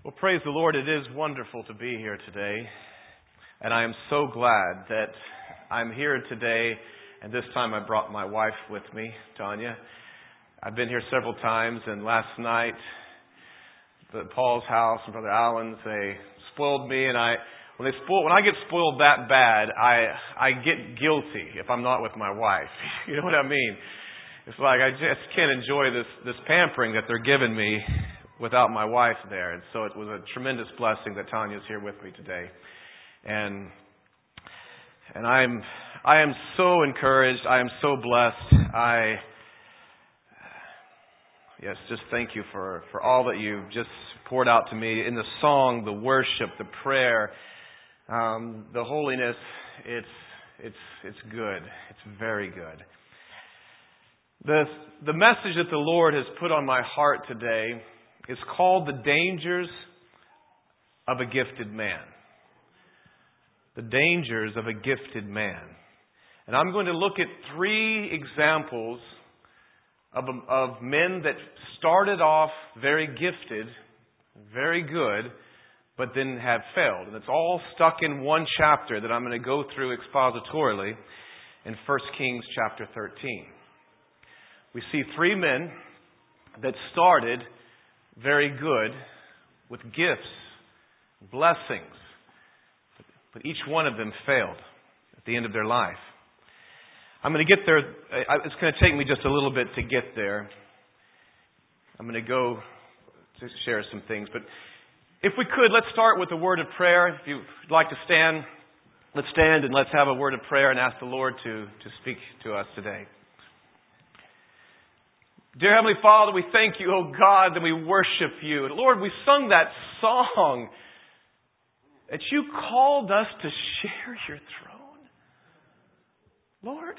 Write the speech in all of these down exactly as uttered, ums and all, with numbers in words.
Well, praise the Lord. It is wonderful to be here today. And I am so glad that I'm here today. And this time I brought my wife with me, Tanya. I've been here several times. And last night, at Paul's house and Brother Allen's, they spoiled me. And I, when they spoil, when I get spoiled that bad, I, I get guilty if I'm not with my wife. You know what I mean? It's like I just can't enjoy this, this pampering that they're giving me without my wife there. And so it was a tremendous blessing that Tanya's here with me today. And and I'm I am so encouraged. I am so blessed. I yes, just thank you for, for all that you've just poured out to me in the song, the worship, the prayer, um, the holiness. It's it's it's good. It's very good. The the message that the Lord has put on my heart today is called The Dangers of a Gifted Man. The Dangers of a Gifted Man. And I'm going to look at three examples of, of men that started off very gifted, very good, but then have failed. And it's all stuck in one chapter that I'm going to go through expositorily in First Kings chapter thirteen. We see three men that started very good, with gifts, blessings. But each one of them failed at the end of their life. I'm going to get there. It's going to take me just a little bit to get there. I'm going to go to share some things. But if we could, let's start with a word of prayer. If you'd like to stand, let's stand and let's have a word of prayer and ask the Lord to, to speak to us today. Dear Heavenly Father, we thank you, oh God, that we worship you. And Lord, we sung that song that you called us to share your throne. Lord,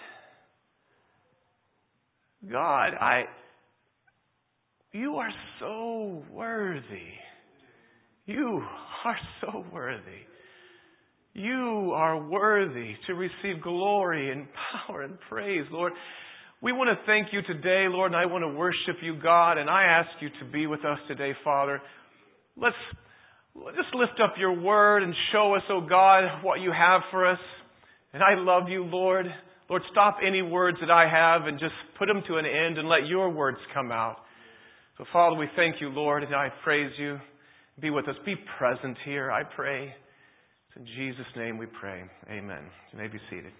God, I, you are so worthy. You are so worthy. You are worthy to receive glory and power and praise, Lord. We want to thank you today, Lord, and I want to worship you, God, and I ask you to be with us today, Father. Let's just lift up your word and show us, oh God, what you have for us. And I love you, Lord. Lord, stop any words that I have and just put them to an end and let your words come out. So, Father, we thank you, Lord, and I praise you. Be with us. Be present here, I pray. In Jesus' name we pray. Amen. You may be seated.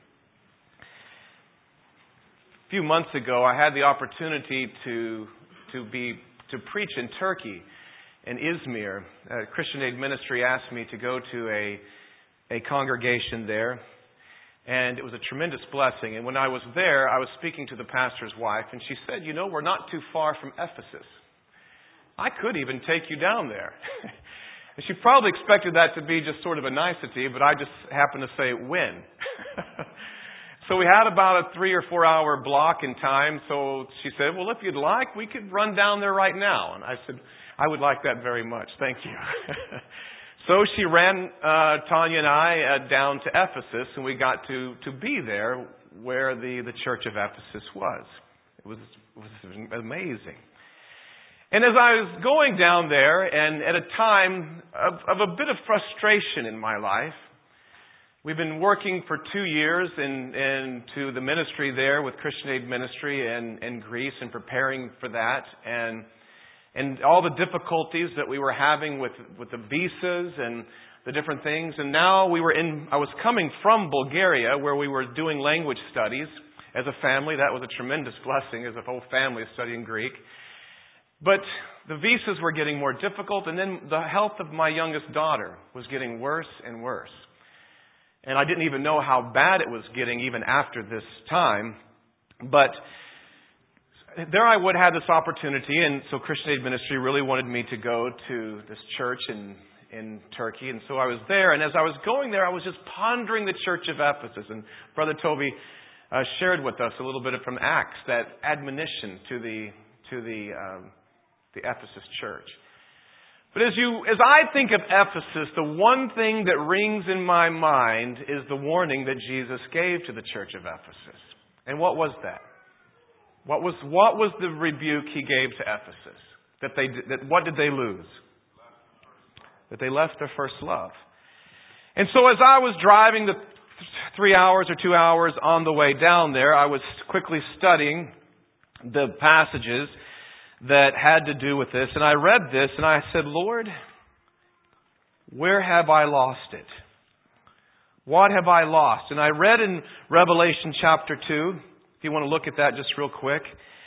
A few months ago, I had the opportunity to to be to preach in Turkey, in Izmir. Uh, Christian Aid Ministry asked me to go to a a congregation there, and it was a tremendous blessing. And when I was there, I was speaking to the pastor's wife, and she said, "You know, we're not too far from Ephesus. I could even take you down there." And she probably expected that to be just sort of a nicety, but I just happened to say when. So we had about a three or four hour block in time. So she said, well, if you'd like, we could run down there right now. And I said, I would like that very much. Thank you. So she ran uh, Tanya and I uh, down to Ephesus, and we got to, to be there where the, the church of Ephesus was. It was, it was amazing. And as I was going down there, and at a time of, of a bit of frustration in my life, we've been working for two years in, into the ministry there with Christian Aid Ministry in, in Greece and preparing for that. And and all the difficulties that we were having with, with the visas and the different things. And now we were in, I was coming from Bulgaria where we were doing language studies as a family. That was a tremendous blessing as a whole family studying Greek. But the visas were getting more difficult. And then the health of my youngest daughter was getting worse and worse. And I didn't even know how bad it was getting even after this time. But there I would have this opportunity. And so Christian Aid Ministry really wanted me to go to this church in, in Turkey. And so I was there. And as I was going there, I was just pondering the church of Ephesus. And Brother Toby uh, shared with us a little bit from Acts, that admonition to the to the um, the Ephesus church. But as you, as I think of Ephesus, the one thing that rings in my mind is the warning that Jesus gave to the church of Ephesus. And what was that? What was what was the rebuke he gave to Ephesus? That they that what did they lose? that they left their first love. And so as I was driving the three hours or two hours on the way down there, I was quickly studying the passages that had to do with this. And I read this and I said, Lord, where have I lost it? What have I lost? And I read in Revelation chapter two, if you want to look at that just real quick.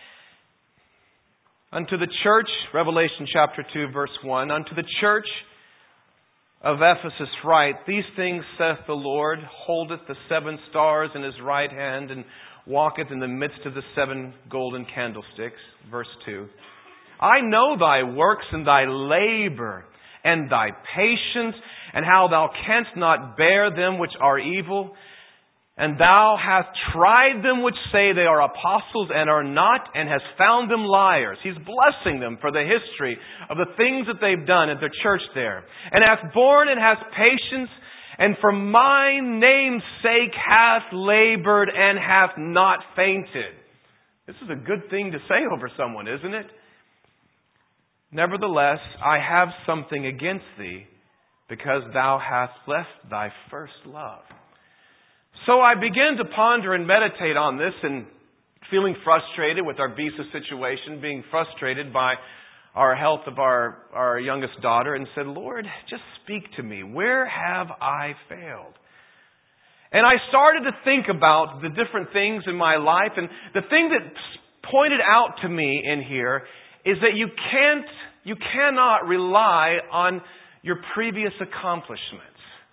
Unto the church, Revelation chapter two, verse one, unto the church of Ephesus write, these things saith the Lord, holdeth the seven stars in His right hand, and walketh in the midst of the seven golden candlesticks. Verse two. I know thy works and thy labor, and thy patience, and how thou canst not bear them which are evil. And thou hast tried them which say they are apostles and are not, and hast found them liars. He's blessing them for the history of the things that they've done at the church there. And hath borne and hath patience, and for my name's sake hath labored and hath not fainted. This is a good thing to say over someone, isn't it? Nevertheless, I have something against thee, because thou hast left thy first love. So I began to ponder and meditate on this, and feeling frustrated with our visa situation, being frustrated by our health of our, our youngest daughter, and said, Lord, just speak to me. Where have I failed? And I started to think about the different things in my life, and the thing that pointed out to me in here is that you can't, you cannot rely on your previous accomplishments.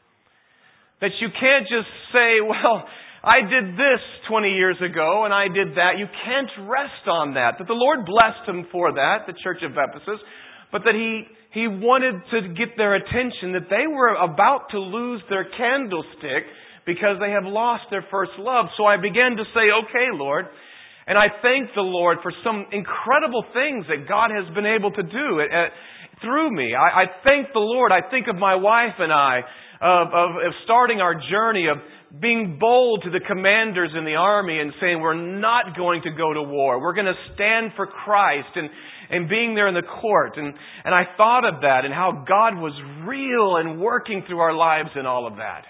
That you can't just say, well, I did this twenty years ago and I did that. You can't rest on that. That the Lord blessed them for that, the church of Ephesus, but that He, He wanted to get their attention that they were about to lose their candlestick because they have lost their first love. So I began to say, okay, Lord, and I thank the Lord for some incredible things that God has been able to do at, at, through me. I, I thank the Lord. I think of my wife and I, Of, of, of starting our journey, of being bold to the commanders in the army and saying we're not going to go to war. We're going to stand for Christ, and, and being there in the court. And, and I thought of that and how God was real and working through our lives in all of that.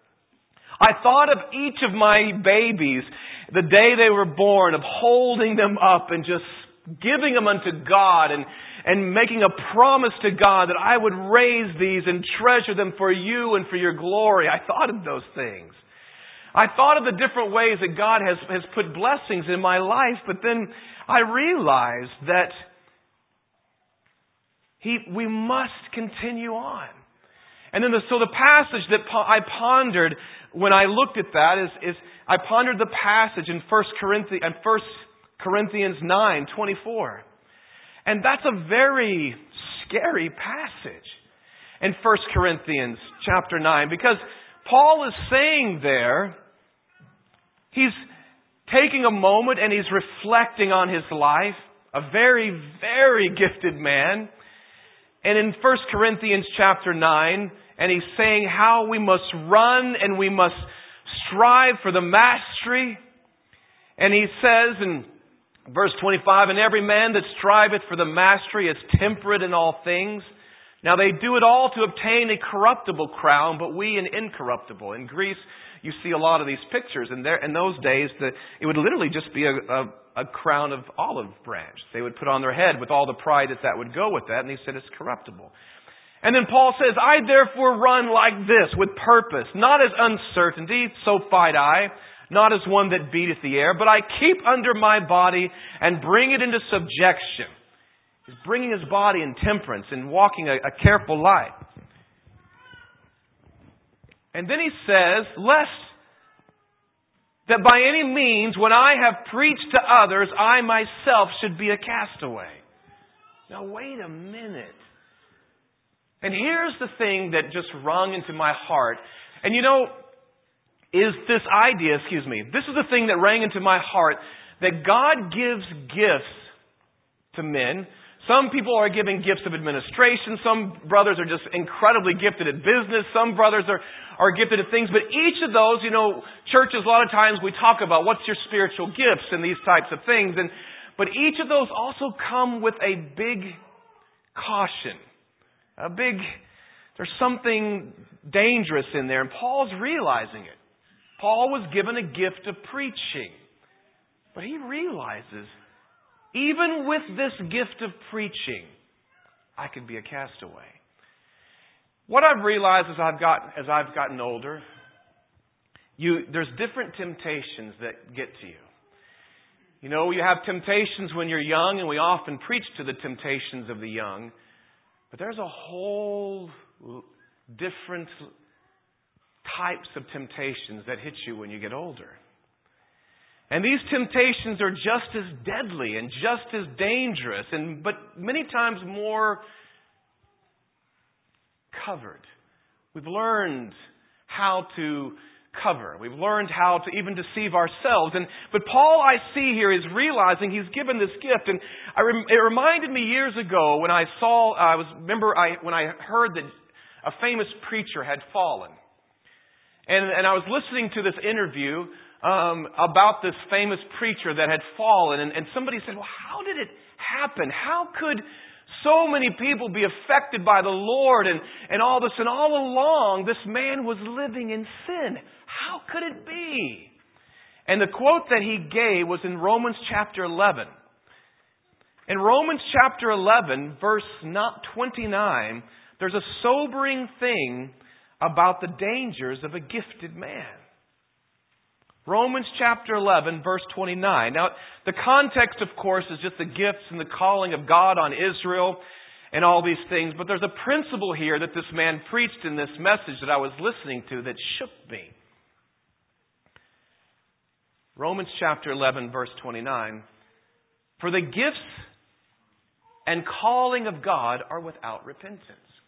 I thought of each of my babies, the day they were born, of holding them up and just giving them unto God and and making a promise to God that I would raise these and treasure them for you and for your glory. I thought of those things. I thought of the different ways that God has, has put blessings in my life, but then I realized that He, we must continue on. And then the, so the passage that I pondered when I looked at that is, is I pondered the passage in First Corinthians nine twenty-four. And that's a very scary passage in First Corinthians chapter nine, because Paul is saying there, he's taking a moment and he's reflecting on his life, a very, very gifted man. And in First Corinthians chapter nine, and he's saying how we must run and we must strive for the mastery. And he says in verse twenty-five, and every man that striveth for the mastery is temperate in all things. Now they do it all to obtain a corruptible crown, but we an incorruptible. In Greece, you see a lot of these pictures. And there, in those days, the, it would literally just be a, a, a crown of olive branch. They would put on their head with all the pride that that would go with that. And he said it's corruptible. And then Paul says, I therefore run like this, with purpose, not as uncertainty, so fight I. Not as one that beateth the air, but I keep under my body and bring it into subjection. He's bringing his body in temperance and walking a, a careful life. And then he says, lest that by any means, when I have preached to others, I myself should be a castaway. Now wait a minute. And here's the thing that just rung into my heart. And you know, is this idea, excuse me, this is the thing that rang into my heart, that God gives gifts to men. Some people are giving gifts of administration. Some brothers are just incredibly gifted at business. Some brothers are, are gifted at things. But each of those, you know, churches, a lot of times we talk about what's your spiritual gifts and these types of things. And but each of those also come with a big caution. A big, There's something dangerous in there, and Paul's realizing it. Paul was given a gift of preaching. But he realizes, even with this gift of preaching, I could be a castaway. What I've realized as I've gotten, as I've gotten older, you, there's different temptations that get to you. You know, you have temptations when you're young, and we often preach to the temptations of the young. But there's a whole different types of temptations that hit you when you get older. And these temptations are just as deadly and just as dangerous, and but many times more covered. We've learned how to cover. We've learned how to even deceive ourselves. And but Paul, I see here, is realizing he's given this gift. And I rem, it reminded me years ago when I saw, I was remember I when I heard that a famous preacher had fallen, and and I was listening to this interview um, about this famous preacher that had fallen, and, and somebody said, "Well, how did it happen? How could so many people be affected by the Lord and, and all this? And all along, this man was living in sin. How could it be?" And the quote that he gave was in Romans chapter eleven. In Romans chapter eleven, verse twenty-nine, there's a sobering thing about the dangers of a gifted man. Romans chapter eleven, verse twenty-nine. Now, the context, of course, is just the gifts and the calling of God on Israel and all these things. But there's a principle here that this man preached in this message that I was listening to that shook me. Romans chapter eleven, verse twenty-nine. For the gifts and calling of God are without repentance.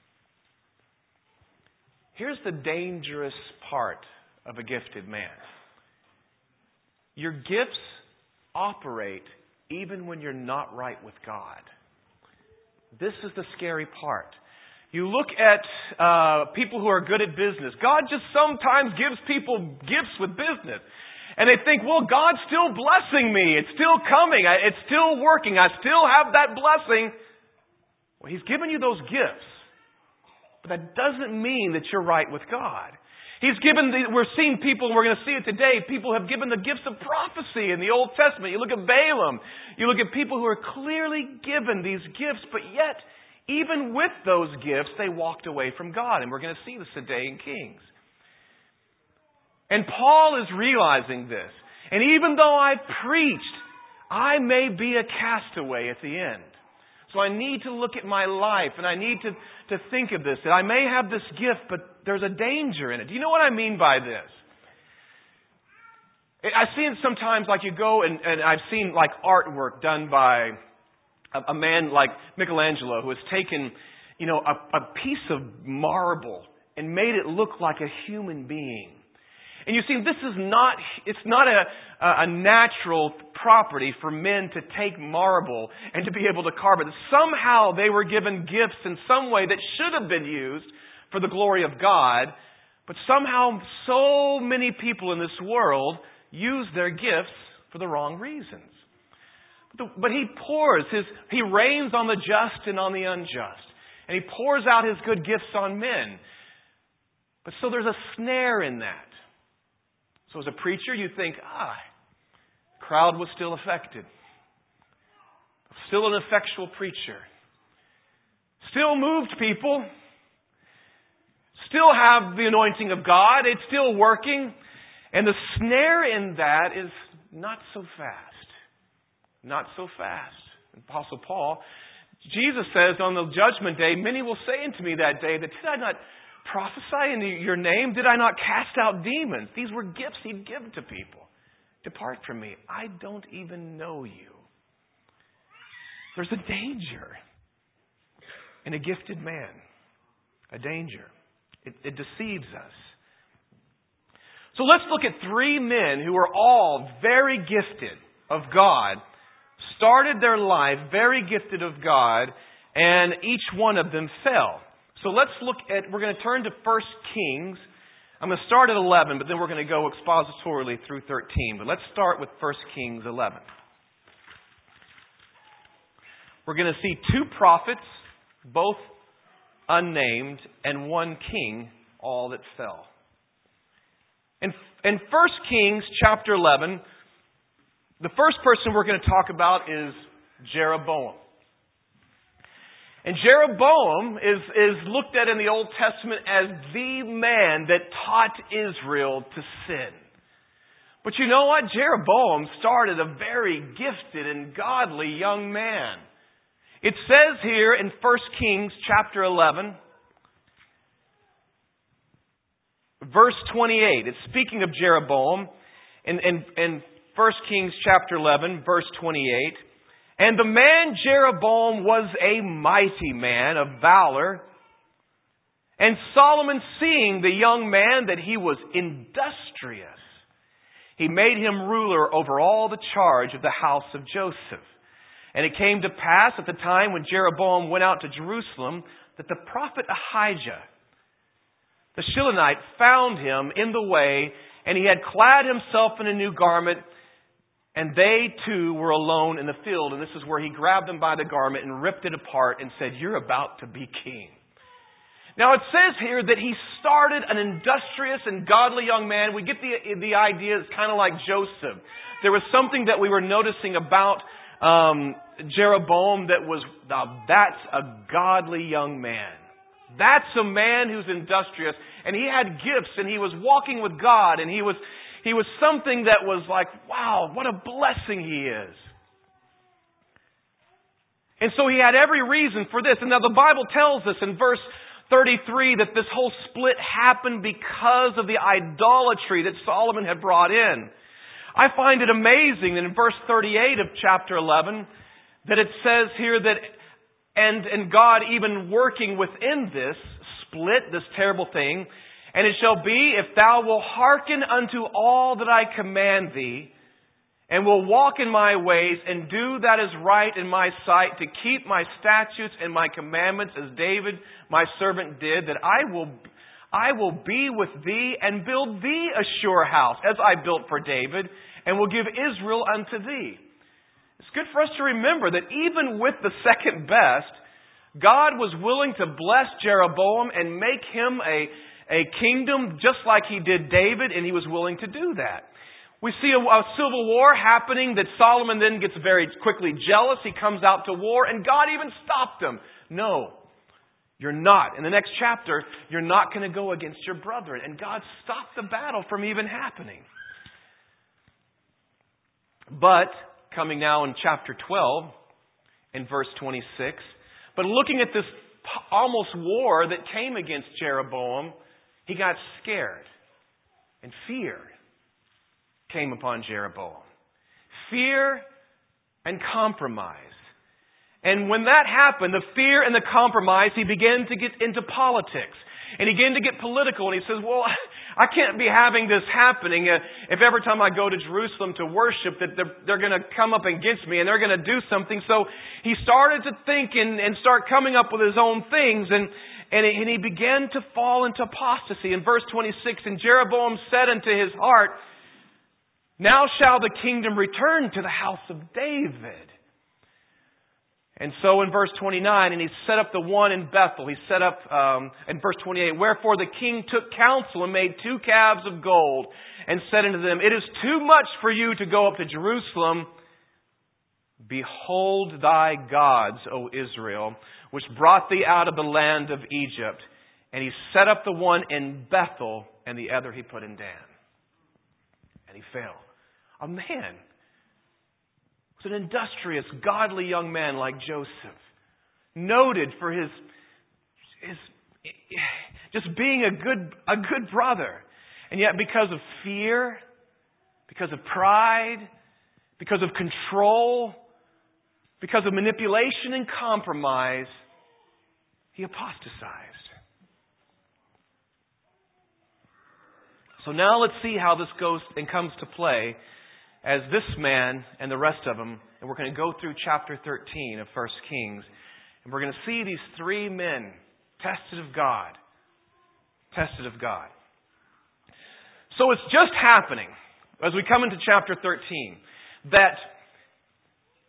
Here's the dangerous part of a gifted man. Your gifts operate even when you're not right with God. This is the scary part. You look at uh, people who are good at business. God just sometimes gives people gifts with business. And they think, well, God's still blessing me. It's still coming. It's still working. I still have that blessing. Well, He's given you those gifts. But that doesn't mean that you're right with God. He's given, the, we're seeing people, and we're going to see it today, people have given the gifts of prophecy in the Old Testament. You look at Balaam. You look at people who are clearly given these gifts, but yet, even with those gifts, they walked away from God. And we're going to see this today in Kings. And Paul is realizing this. And even though I've preached, I may be a castaway at the end. So I need to look at my life, and I need to, to think of this. That I may have this gift, but there's a danger in it. Do you know what I mean by this? I see it sometimes, like you go, and, and I've seen like artwork done by a, a man like Michelangelo, who has taken, you know, a, a piece of marble and made it look like a human being. And you see, this is not, it's not a, a natural property for men to take marble and to be able to carve it. Somehow they were given gifts in some way that should have been used for the glory of God. But somehow so many people in this world use their gifts for the wrong reasons. But He pours His, He rains on the just and on the unjust. And He pours out His good gifts on men. But so there's a snare in that. So as a preacher, you think, ah, the crowd was still affected. Still an effectual preacher. Still moved people. Still have the anointing of God. It's still working. And the snare in that is not so fast. Not so fast. Apostle Paul, Jesus says on the judgment day, many will say unto me that day, that did I not prophesy in your name? Did I not cast out demons? These were gifts He'd give to people. Depart from me. I don't even know you. There's a danger in a gifted man. A danger. It, it deceives us. So let's look at three men who are all very gifted of God, started their life very gifted of God, and each one of them fell. So let's look at, we're going to turn to First Kings. I'm going to start at eleven, but then we're going to go expositorily through thirteen. But let's start with First Kings eleven. We're going to see two prophets, both unnamed, and one king, all that fell. In, in First Kings chapter eleven, the first person we're going to talk about is Jeroboam. And Jeroboam is, is looked at in the Old Testament as the man that taught Israel to sin. But you know what? Jeroboam started a very gifted and godly young man. It says here in First Kings chapter eleven, verse twenty-eight. It's speaking of Jeroboam in, in, in First Kings chapter eleven, verse twenty-eight. And the man Jeroboam was a mighty man of valor. And Solomon, seeing the young man that he was industrious, he made him ruler over all the charge of the house of Joseph. And it came to pass at the time when Jeroboam went out to Jerusalem that the prophet Ahijah, the Shilonite, found him in the way, and he had clad himself in a new garment, and they too were alone in the field. And this is where he grabbed them by the garment and ripped it apart and said, "You're about to be king." Now it says here that he started an industrious and godly young man. We get the, the idea it's kind of like Joseph. There was something that we were noticing about um, Jeroboam that was, now that's a godly young man. That's a man who's industrious, and he had gifts, and he was walking with God, and he was he was something that was like, wow, what a blessing he is. And so he had every reason for this. And now the Bible tells us in verse thirty-three that this whole split happened because of the idolatry that Solomon had brought in. I find it amazing that in verse thirty-eight of chapter eleven that it says here that And, and God even working within this split, this terrible thing, and it shall be, if thou wilt hearken unto all that I command thee, and will walk in my ways, and do that is right in my sight, to keep my statutes and my commandments, as David my servant did, that I will, I will be with thee, and build thee a sure house, as I built for David, and will give Israel unto thee. It's good for us to remember that even with the second best, God was willing to bless Jeroboam and make him a, a kingdom just like he did David, and he was willing to do that. We see a, a civil war happening that Solomon then gets very quickly jealous. He comes out to war, and God even stopped him. No, you're not. In the next chapter, you're not going to go against your brethren. And God stopped the battle from even happening. But coming now in chapter twelve, in verse twenty-six. But looking at this almost war that came against Jeroboam, he got scared. And fear came upon Jeroboam. Fear and compromise. And when that happened, the fear and the compromise, he began to get into politics. And he began to get political. And he says, well, I can't be having this happening if every time I go to Jerusalem to worship that they're, they're going to come up against me and they're going to do something. So he started to think and, and start coming up with his own things. And, and, and he began to fall into apostasy. In verse twenty-six, and Jeroboam said unto his heart, now shall the kingdom return to the house of David. And so in verse twenty-nine, and he set up the one in Bethel. He set up, um, in verse twenty-eight, wherefore the king took counsel and made two calves of gold and said unto them, it is too much for you to go up to Jerusalem. Behold thy gods, O Israel, which brought thee out of the land of Egypt. And he set up the one in Bethel, and the other he put in Dan. And he fell. A man. An industrious, godly young man like Joseph, noted for his, his just being a good, a good brother. And yet because of fear, because of pride, because of control, because of manipulation and compromise, he apostatized. So now let's see how this goes and comes to play as this man and the rest of them, and we're going to go through chapter thirteen of First Kings, and we're going to see these three men tested of God. Tested of God. So it's just happening, as we come into chapter thirteen, that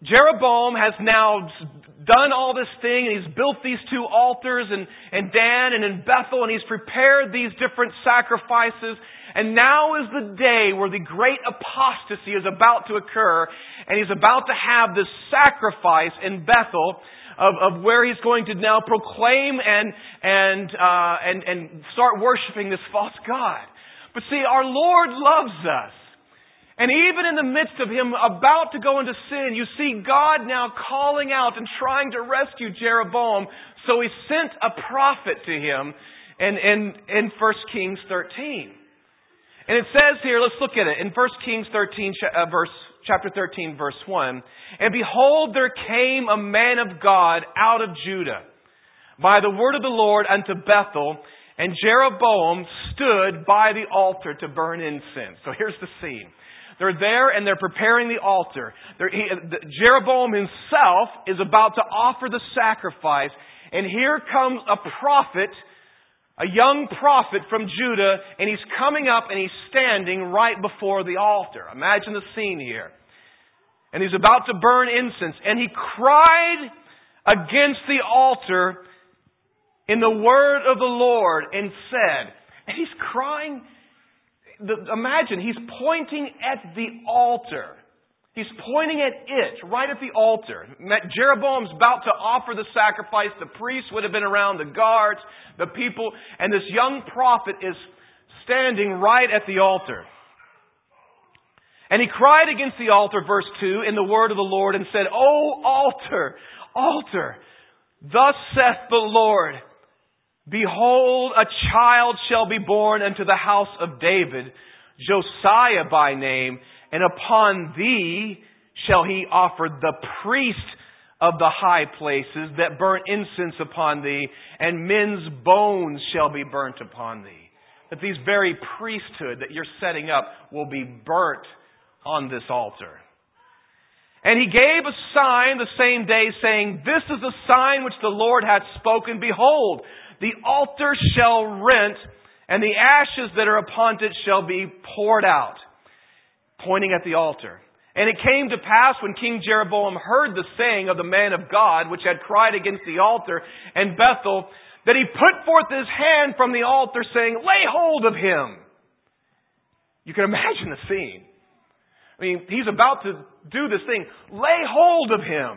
Jeroboam has now done all this thing, and he's built these two altars in, in Dan and in Bethel, and he's prepared these different sacrifices. And now is the day where the great apostasy is about to occur, and he's about to have this sacrifice in Bethel of, of where he's going to now proclaim and and uh, and and start worshiping this false god. But see, our Lord loves us. And even in the midst of him about to go into sin, you see God now calling out and trying to rescue Jeroboam. So he sent a prophet to him in, in, in First Kings thirteen. And it says here, let's look at it. In First Kings thirteen, uh, verse, chapter thirteen, verse one. And behold, there came a man of God out of Judah by the word of the Lord unto Bethel. And Jeroboam stood by the altar to burn incense. So here's the scene. They're there and they're preparing the altar. He, the, Jeroboam himself is about to offer the sacrifice. And here comes a prophet, a young prophet from Judah, and he's coming up and he's standing right before the altar. Imagine the scene here. And he's about to burn incense. And he cried against the altar in the word of the Lord and said, and he's crying. The, imagine, he's pointing at the altar. He's pointing at it, right at the altar. Jeroboam's about to offer the sacrifice. The priests would have been around, the guards, the people. And this young prophet is standing right at the altar. And he cried against the altar, verse two, in the word of the Lord and said, O altar, altar, thus saith the Lord, behold, a child shall be born unto the house of David, Josiah by name, and upon thee shall he offer the priest of the high places that burn incense upon thee, and men's bones shall be burnt upon thee. That these very priesthood that you're setting up will be burnt on this altar. And he gave a sign the same day, saying, this is a sign which the Lord hath spoken. Behold, the altar shall rent, and the ashes that are upon it shall be poured out. Pointing at the altar. And it came to pass when King Jeroboam heard the saying of the man of God, which had cried against the altar in Bethel, that he put forth his hand from the altar, saying, lay hold of him. You can imagine the scene. I mean, he's about to do this thing. Lay hold of him.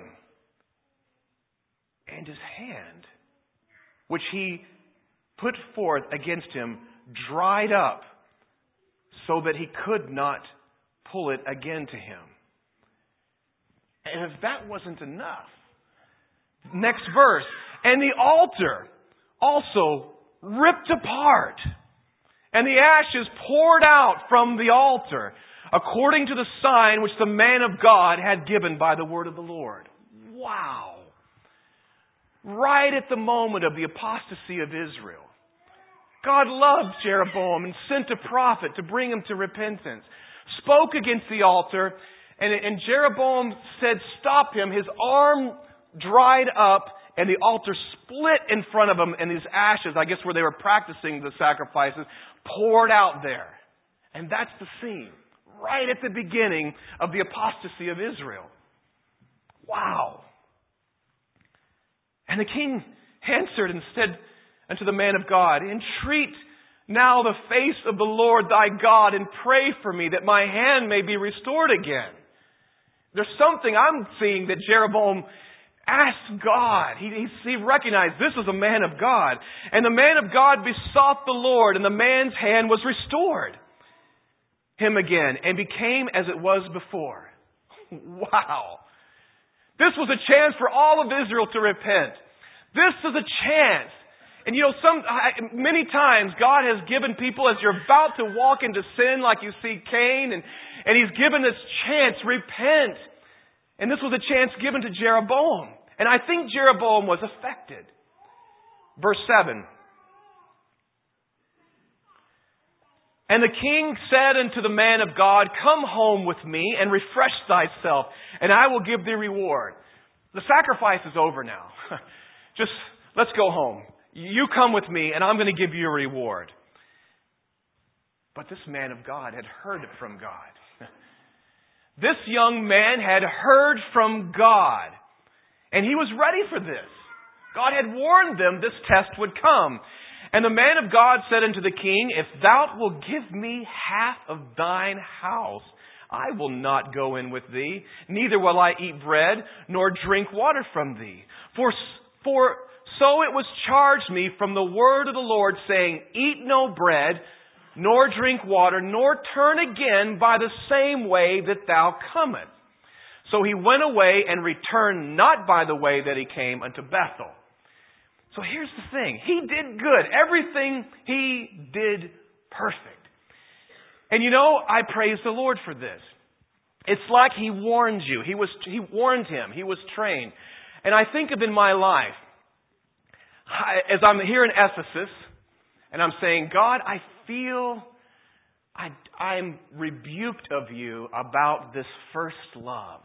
And his hand, which he put forth against him, dried up, so that he could not pull it again to him. And if that wasn't enough, next verse, and the altar also ripped apart, and the ashes poured out from the altar, according to the sign which the man of God had given by the word of the Lord. Wow. Right at the moment of the apostasy of Israel, God loved Jeroboam and sent a prophet to bring him to repentance. Spoke against the altar, and, and Jeroboam said, stop him. His arm dried up, and the altar split in front of him, and his ashes, I guess where they were practicing the sacrifices, poured out there. And that's the scene, right at the beginning of the apostasy of Israel. Wow. And the king answered and said unto the man of God, entreat now the face of the Lord thy God, and pray for me that my hand may be restored again. There's something I'm seeing that Jeroboam asked God. He, he, he recognized this was a man of God. And the man of God besought the Lord, and the man's hand was restored him again, and became as it was before. Wow. This was a chance for all of Israel to repent. This is a chance. And you know, some many times God has given people, as you're about to walk into sin, like you see Cain, and, and He's given this chance, repent. And this was a chance given to Jeroboam. And I think Jeroboam was affected. Verse seven. And the king said unto the man of God, come home with me and refresh thyself, and I will give thee reward. The sacrifice is over now. Just, let's go home. You come with me, and I'm going to give you a reward. But this man of God had heard it from God. This young man had heard from God, and he was ready for this. God had warned them this test would come. And the man of God said unto the king, If thou wilt give me half of thine house, I will not go in with thee, neither will I eat bread, nor drink water from thee. For, for so it was charged me from the word of the Lord, saying, Eat no bread, nor drink water, nor turn again by the same way that thou comest. So he went away and returned not by the way that he came unto Bethel. So here's the thing. He did good. Everything he did perfect. And you know, I praise the Lord for this. It's like He warned you. He was, He warned him. He was trained. And I think of in my life, as I'm here in Ephesus, and I'm saying, God, I feel I, I'm rebuked of you about this first love.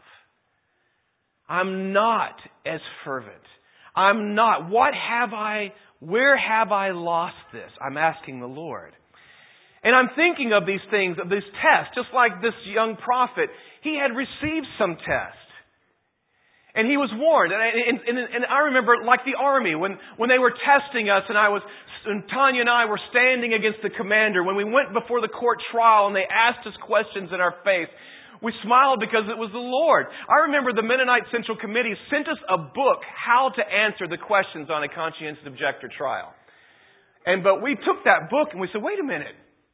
I'm not as fervent. I'm not. What have I, where have I lost this? I'm asking the Lord. And I'm thinking of these things, of these tests, just like this young prophet. He had received some tests. And he was warned. And, and, and, and I remember, like the army, when, when they were testing us, and I was, and Tanya and I were standing against the commander, when we went before the court trial and they asked us questions in our face, we smiled because it was the Lord. I remember the Mennonite Central Committee sent us a book, How to Answer the Questions on a Conscientious Objector Trial. And but we took that book and we said, wait a minute.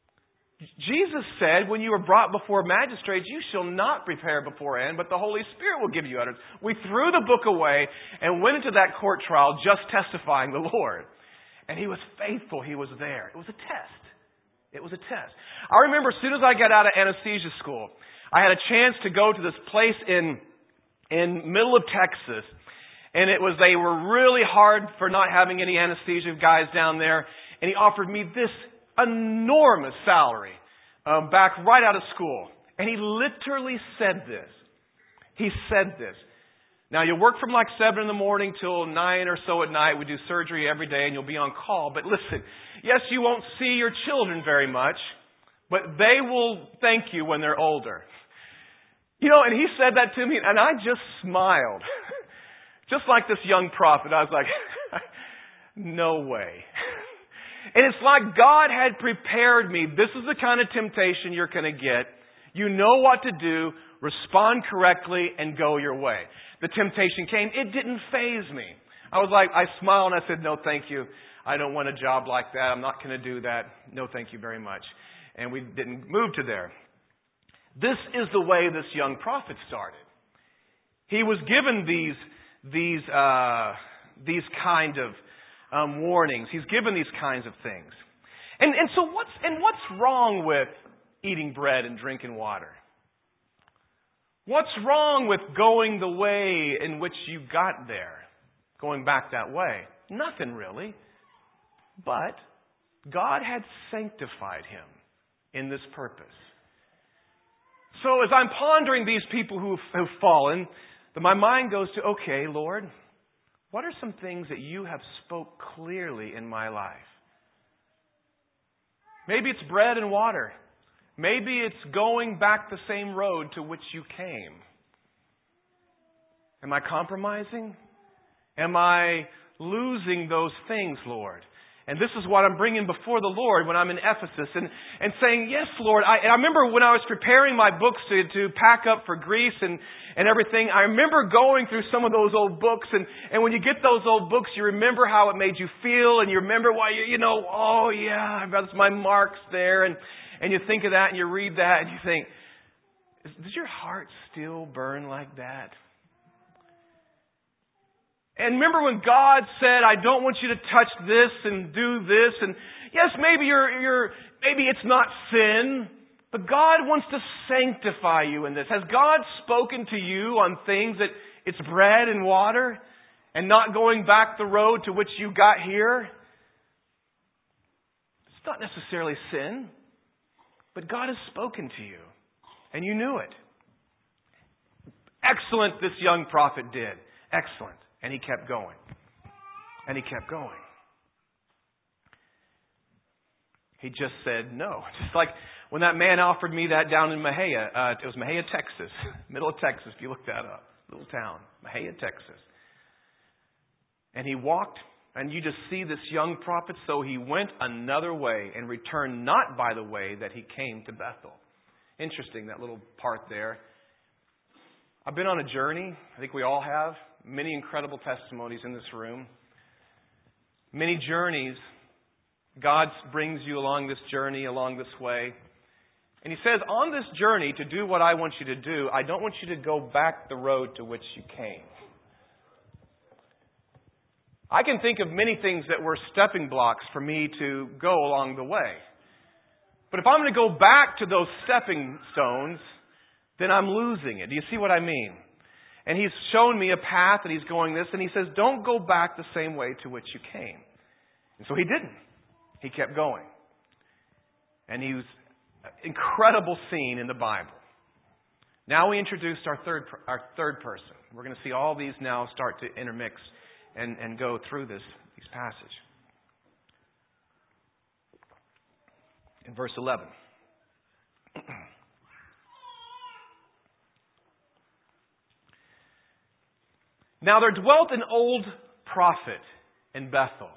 Jesus said, when you are brought before magistrates, you shall not prepare beforehand, but the Holy Spirit will give you utterance. We threw the book away and went into that court trial just testifying the Lord. And He was faithful. He was there. It was a test. It was a test. I remember as soon as I got out of anesthesia school, I had a chance to go to this place in in middle of Texas, and it was they were really hard for not having any anesthesia guys down there, and he offered me this enormous salary um, back right out of school, and he literally said this. He said this. Now you'll work from like seven in the morning till nine or so at night. We do surgery every day, and you'll be on call. But listen, yes, you won't see your children very much, but they will thank you when they're older. You know, and he said that to me, and I just smiled. Just like this young prophet. I was like, no way. And it's like God had prepared me. This is the kind of temptation you're going to get. You know what to do, respond correctly, and go your way. The temptation came. It didn't faze me. I was like, I smiled and I said, no, thank you. I don't want a job like that. I'm not going to do that. No, thank you very much. And we didn't move to there. This is the way this young prophet started. He was given these these uh, these kind of um, warnings. He's given these kinds of things. And and so what's and what's wrong with eating bread and drinking water? What's wrong with going the way in which you got there? Going back that way? Nothing really. But God had sanctified him in this purpose. So as I'm pondering these people who have fallen, my mind goes to, okay, Lord, what are some things that you have spoke clearly in my life? Maybe it's bread and water. Maybe it's going back the same road to which you came. Am I compromising? Am I losing those things, Lord? And this is what I'm bringing before the Lord when I'm in Ephesus and, and saying, yes, Lord. I, and I remember when I was preparing my books to, to pack up for Greece and, and everything, I remember going through some of those old books. And, and when you get those old books, you remember how it made you feel. And you remember why, you, you know, oh, yeah, I've got my marks there. And, and you think of that and you read that and you think, does your heart still burn like that? And remember when God said, I don't want you to touch this and do this. And yes, maybe you're, you're, maybe it's not sin, but God wants to sanctify you in this. Has God spoken to you on things that it's bread and water and not going back the road to which you got here? It's not necessarily sin, but God has spoken to you and you knew it. Excellent, this young prophet did. Excellent. And he kept going. And he kept going. He just said no. Just like when that man offered me that down in Mahia. Uh, it was Mahia, Texas. Middle of Texas, if you look that up. Little town. Mahia, Texas. And he walked, and you just see this young prophet. So he went another way and returned not by the way that he came to Bethel. Interesting, that little part there. I've been on a journey. I think we all have. Many incredible testimonies in this room. Many journeys. God brings you along this journey, along this way. And He says, on this journey, to do what I want you to do, I don't want you to go back the road to which you came. I can think of many things that were stepping blocks for me to go along the way. But if I'm going to go back to those stepping stones, then I'm losing it. Do you see what I mean? And He's shown me a path and He's going this, and He says, don't go back the same way to which you came. And so He didn't. He kept going. And He was an incredible scene in the Bible. Now we introduced our third our third person. We're going to see all these now start to intermix and, and go through this, this passage. In verse eleven. Now there dwelt an old prophet in Bethel.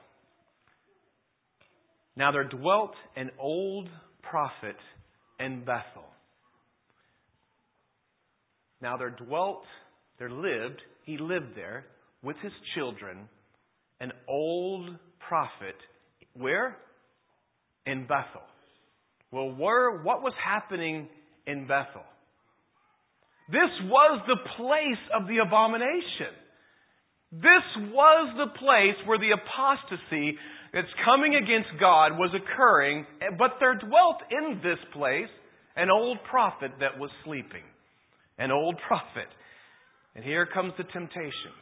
Now there dwelt an old prophet in Bethel. Now there dwelt, there lived, he lived there with his children, an old prophet. Where? In Bethel. Well, where, what was happening in Bethel? This was the place of the abomination. This was the place where the apostasy that's coming against God was occurring, but there dwelt in this place an old prophet that was sleeping. An old prophet. And here comes the temptations.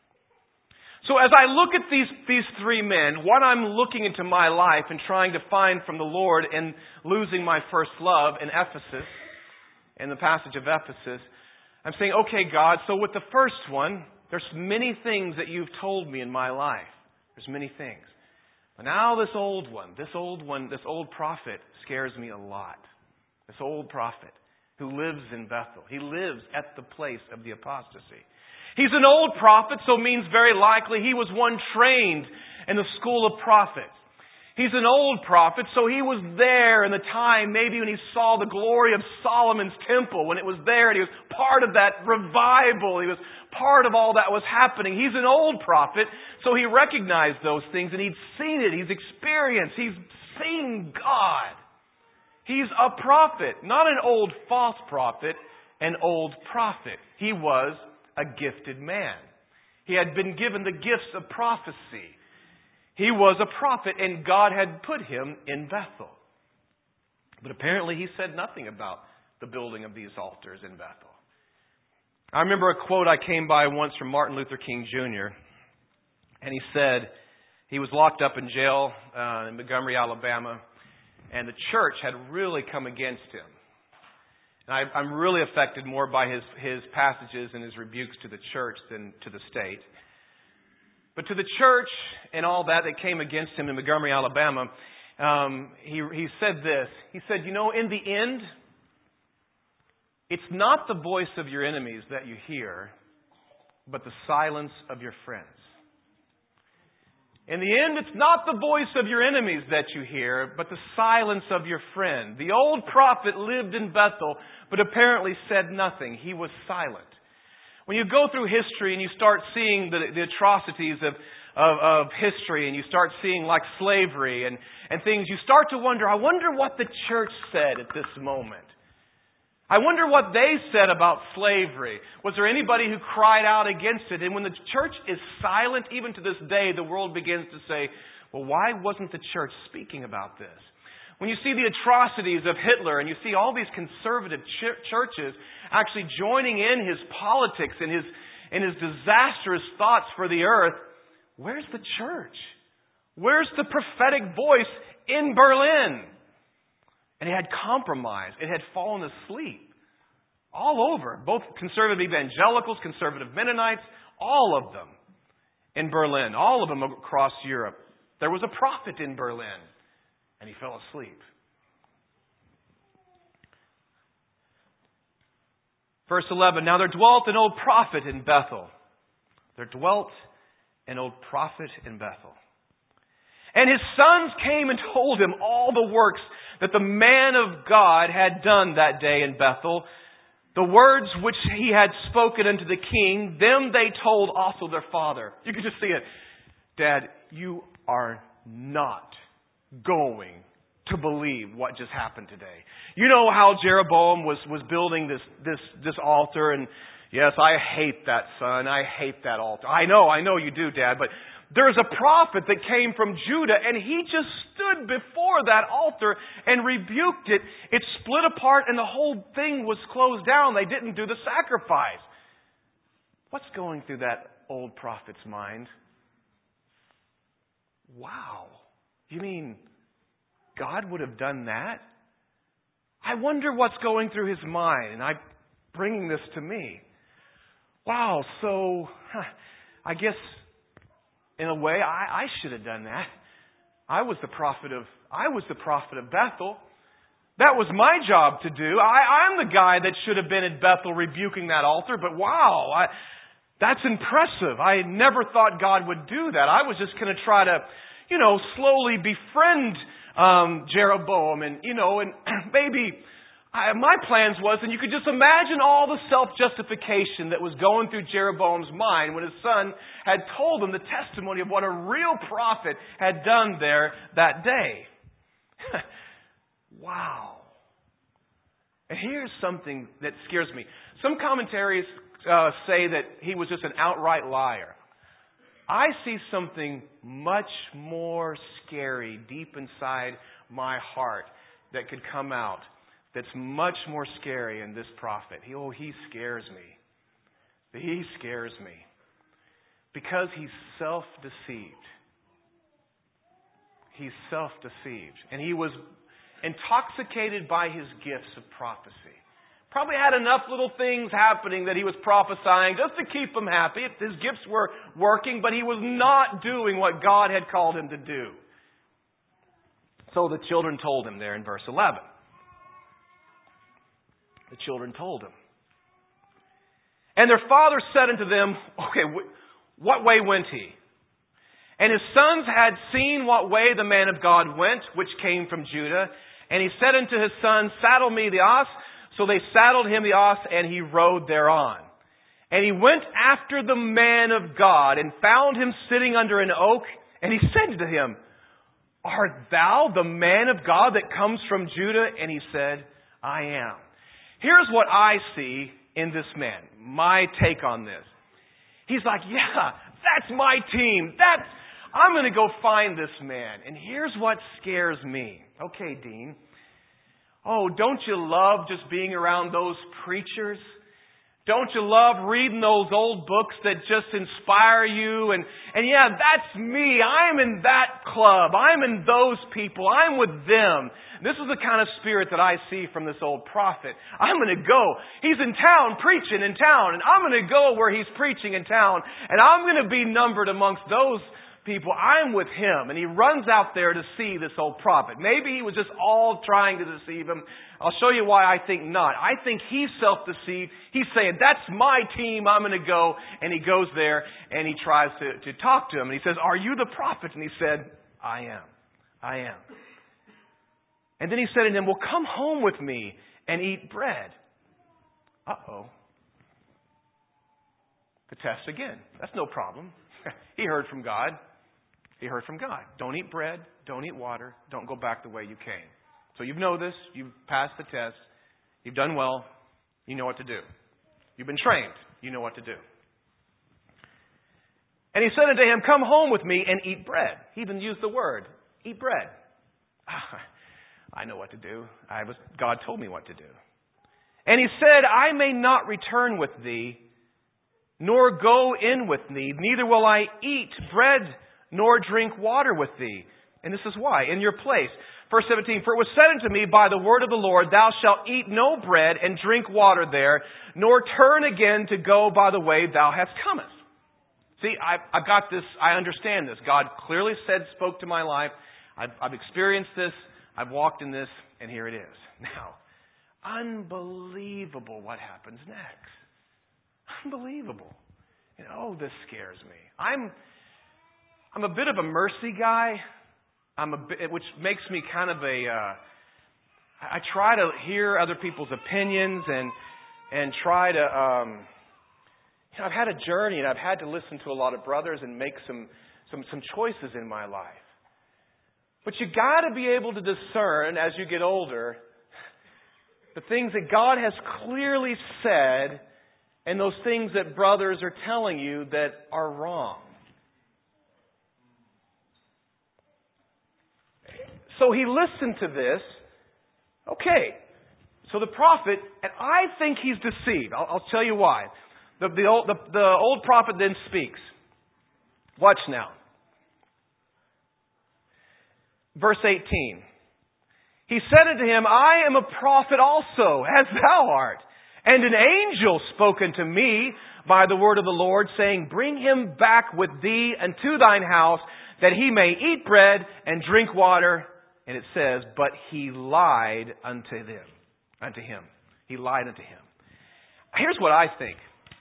So as I look at these, these three men, what I'm looking into my life and trying to find from the Lord and losing my first love in Ephesus, in the passage of Ephesus, I'm saying, okay, God, so with the first one, there's many things that you've told me in my life. There's many things. But now this old one, this old one, this old prophet scares me a lot. This old prophet who lives in Bethel. He lives at the place of the apostasy. He's an old prophet, so means very likely he was one trained in the school of prophets. He's an old prophet, so he was there in the time maybe when he saw the glory of Solomon's temple, when it was there and he was part of that revival. He was part of all that was happening. He's an old prophet, so he recognized those things and he'd seen it. He's experienced. He's seen God. He's a prophet, not an old false prophet, an old prophet. He was a gifted man. He had been given the gifts of prophecy. He was a prophet, and God had put him in Bethel. But apparently he said nothing about the building of these altars in Bethel. I remember a quote I came by once from Martin Luther King Junior And he said he was locked up in jail uh, in Montgomery, Alabama, and the church had really come against him. And I, I'm really affected more by his, his passages and his rebukes to the church than to the state. But to the church and all that that came against him in Montgomery, Alabama, um, he, he said this. He said, you know, in the end, it's not the voice of your enemies that you hear, but the silence of your friends. In the end, it's not the voice of your enemies that you hear, but the silence of your friend. The old prophet lived in Bethel, but apparently said nothing. He was silent. When you go through history and you start seeing the, the atrocities of, of, of history, and you start seeing like slavery and, and things, you start to wonder, I wonder what the church said at this moment. I wonder what they said about slavery. Was there anybody who cried out against it? And when the church is silent, even to this day, the world begins to say, well, why wasn't the church speaking about this? When you see the atrocities of Hitler and you see all these conservative ch- churches actually joining in his politics and his, and his disastrous thoughts for the earth, where's the church? Where's the prophetic voice in Berlin? And it had compromised. It had fallen asleep. All over. Both conservative evangelicals, conservative Mennonites, all of them in Berlin. All of them across Europe. There was a prophet in Berlin. And he fell asleep. Verse eleven, now there dwelt an old prophet in Bethel. There dwelt an old prophet in Bethel. And his sons came and told him all the works that the man of God had done that day in Bethel. The words which he had spoken unto the king, them they told also their father. You can just see it. Dad, you are not going to believe what just happened today. You know how Jeroboam was, was building this, this, this altar, and yes, I hate that, son. I hate that altar. I know, I know you do, Dad, but there's a prophet that came from Judah, and he just stood before that altar and rebuked it. It split apart, and the whole thing was closed down. They didn't do the sacrifice. What's going through that old prophet's mind? Wow. You mean God would have done that? I wonder what's going through his mind, and I'm bringing this to me. Wow, so huh, I guess in a way I, I should have done that. I was the prophet of I was the prophet of Bethel. That was my job to do. I, I'm the guy that should have been at Bethel rebuking that altar. But wow, I, that's impressive. I never thought God would do that. I was just going to try to, you know, slowly befriend um, Jeroboam, and you know, and maybe I, my plans was, and you could just imagine all the self-justification that was going through Jeroboam's mind when his son had told him the testimony of what a real prophet had done there that day. Wow. And here's something that scares me. Some commentaries uh, say that he was just an outright liar. I see something much more scary deep inside my heart that could come out that's much more scary in this prophet. He, oh, he scares me. He scares me. Because he's self-deceived. He's self-deceived. And he was intoxicated by his gifts of prophecy. Probably had enough little things happening that he was prophesying just to keep him happy. His gifts were working, but he was not doing what God had called him to do. So the children told him there in verse eleven. The children told him. And their father said unto them, okay, what way went he? And his sons had seen what way the man of God went, which came from Judah. And he said unto his sons, saddle me the ox. So they saddled him the ox, and he rode thereon. And he went after the man of God, and found him sitting under an oak. And he said to him, art thou the man of God that comes from Judah? And he said, I am. Here's what I see in this man. My take on this. He's like, yeah, that's my team. That's, I'm going to go find this man. And here's what scares me. Okay, Dean. Oh, don't you love just being around those preachers? Don't you love reading those old books that just inspire you? And, and yeah, that's me. I'm in that club. I'm in those people. I'm with them. This is the kind of spirit that I see from this old prophet. I'm going to go. He's in town, preaching in town. And I'm going to go where he's preaching in town. And I'm going to be numbered amongst those people. I'm with him. And he runs out there to see this old prophet. Maybe he was just all trying to deceive him. I'll show you why I think not. I think he's self-deceived. He's saying, that's my team. I'm going to go. And he goes there and he tries to, to talk to him. And he says, are you the prophet? And he said, I am. I am. And then he said to him, well, come home with me and eat bread. Uh-oh. The test again. That's no problem. He heard from God. He heard from God. Don't eat bread. Don't eat water. Don't go back the way you came. So you know this. You've passed the test. You've done well. You know what to do. You've been trained. You know what to do. And he said unto him, come home with me and eat bread. He even used the word, eat bread. I know what to do. I was, God told me what to do. And he said, I may not return with thee, nor go in with thee, neither will I eat bread nor drink water with thee. And this is why, in your place. Verse seventeen, for it was said unto me by the word of the Lord, thou shalt eat no bread and drink water there, nor turn again to go by the way thou hast comest. See, I, I've got this, I understand this. God clearly said, spoke to my life. I've, I've experienced this. I've walked in this, and here it is. Now, unbelievable what happens next. Unbelievable. You know, oh, this scares me. I'm, I'm a bit of a mercy guy. I'm a bit, which makes me kind of a. Uh, I try to hear other people's opinions and and try to. Um, you know, I've had a journey and I've had to listen to a lot of brothers and make some some some choices in my life. But you got to be able to discern as you get older the things that God has clearly said and those things that brothers are telling you that are wrong. So he listened to this. Okay. So the prophet, and I think he's deceived. I'll, I'll tell you why. The, the, old, the, the old prophet then speaks. Watch now. Verse eighteen. He said unto him, I am a prophet also, as thou art. And an angel spoke unto me by the word of the Lord, saying, bring him back with thee unto thine house, that he may eat bread and drink water. And it says, but he lied unto them, unto him. He lied unto him. Here's what I think.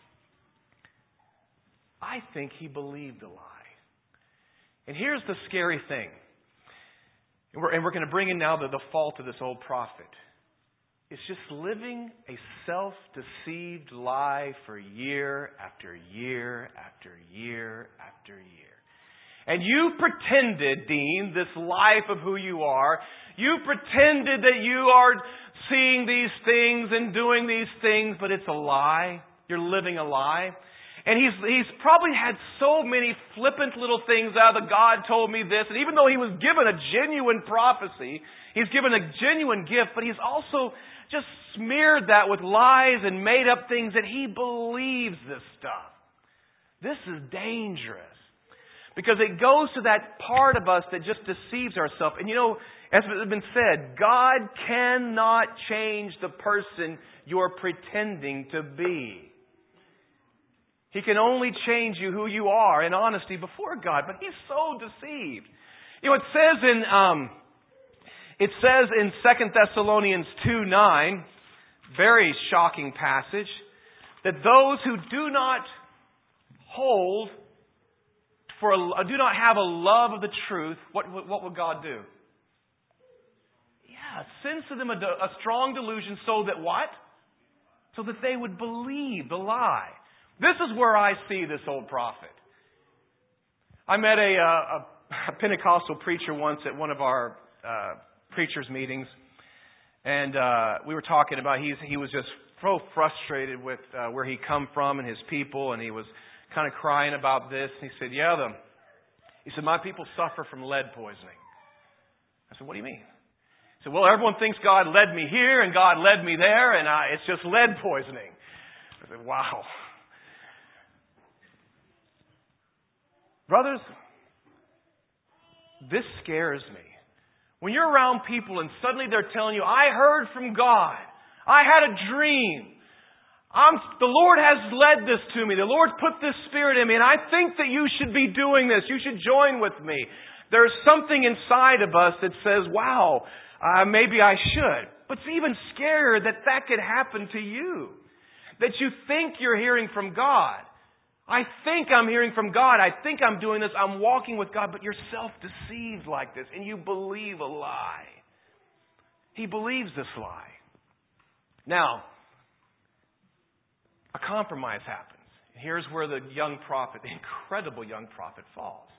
I think he believed the lie. And here's the scary thing. And we're, and we're going to bring in now the, the fault of this old prophet. It's just living a self-deceived lie for year after year after year after year. And you pretended, Dean, this life of who you are. You pretended that you are seeing these things and doing these things, but it's a lie. You're living a lie. And he's he's probably had so many flippant little things out of the God told me this. And even though he was given a genuine prophecy, he's given a genuine gift, but he's also just smeared that with lies and made up things that he believes this stuff. This is dangerous. Because it goes to that part of us that just deceives ourselves. And you know, as has been said, God cannot change the person you're pretending to be. He can only change you who you are in honesty before God. But he's so deceived. You know, it says in um, it says in Second Thessalonians two nine, very shocking passage, that those who do not hold for a, do not have a love of the truth, what what will God do? Yeah, sends to them a, a strong delusion, so that what? So that they would believe the lie. This is where I see this old prophet. I met a, a, a Pentecostal preacher once at one of our uh, preachers' meetings, and uh, we were talking about he's he was just so frustrated with uh, where he come from and his people, and he was kind of crying about this. And he said, "Yeah, the he said my people suffer from lead poisoning." I said, "What do you mean?" He said, "Well, everyone thinks God led me here and God led me there, and I, it's just lead poisoning." I said, "Wow." Brothers, this scares me. When you're around people and suddenly they're telling you, I heard from God. I had a dream. I'm, the Lord has led this to me. The Lord put this Spirit in me, and I think that you should be doing this. You should join with me. There's something inside of us that says, wow, uh, maybe I should. But it's even scarier that that could happen to you. That you think you're hearing from God. I think I'm hearing from God. I think I'm doing this. I'm walking with God. But you're self-deceived like this. And you believe a lie. He believes this lie. Now, a compromise happens. Here's where the young prophet, the incredible young prophet, falls.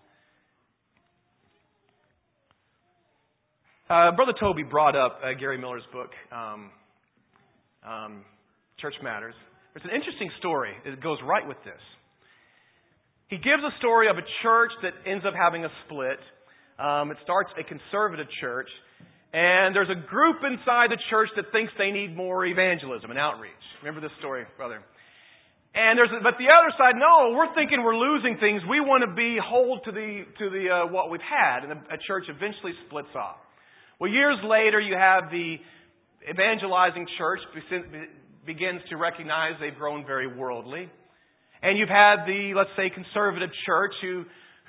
Uh, Brother Toby brought up uh, Gary Miller's book, um, um, Church Matters. There's an interesting story. It goes right with this. He gives a story of a church that ends up having a split. Um, it starts a conservative church. And there's a group inside the church that thinks they need more evangelism and outreach. Remember this story, brother? And there's, a, but the other side, no, we're thinking we're losing things. We want to be hold to the to the uh, what we've had, and a church eventually splits off. Well, years later, you have the evangelizing church begins to recognize they've grown very worldly, and you've had the, let's say, conservative church who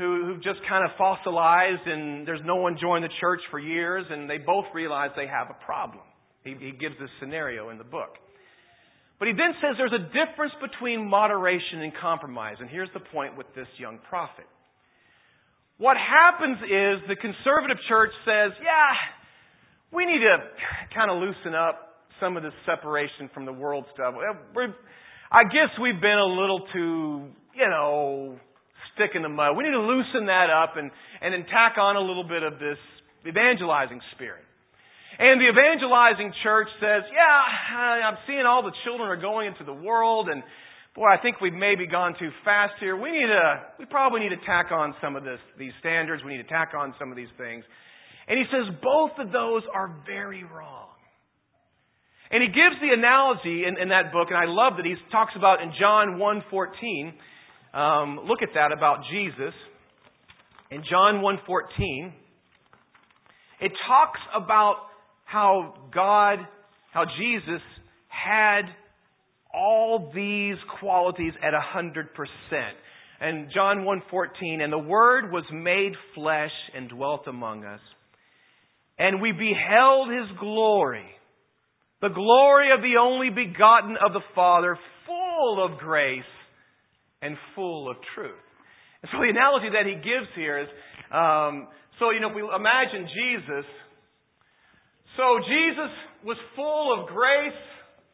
who, who've just kind of fossilized and there's no one joined the church for years, and they both realize they have a problem. He, he gives this scenario in the book. But he then says there's a difference between moderation and compromise. And here's the point with this young prophet. What happens is the conservative church says, yeah, we need to kind of loosen up some of this separation from the world stuff. We're, I guess we've been a little too, you know, stick in the mud. We need to loosen that up and, and then tack on a little bit of this evangelizing spirit. And the evangelizing church says, yeah, I'm seeing all the children are going into the world, and boy, I think we've maybe gone too fast here. We need to, we probably need to tack on some of this, these standards. We need to tack on some of these things. And he says both of those are very wrong. And he gives the analogy in, in that book, and I love that he talks about in John one fourteen. Um, look at that about Jesus. In John one fourteen, it talks about how God, how Jesus had all these qualities at a hundred percent. And John one fourteen, and the Word was made flesh and dwelt among us. And we beheld His glory, the glory of the only begotten of the Father, full of grace and full of truth. And so the analogy that he gives here is, um, so, you know, if we imagine Jesus. So Jesus was full of grace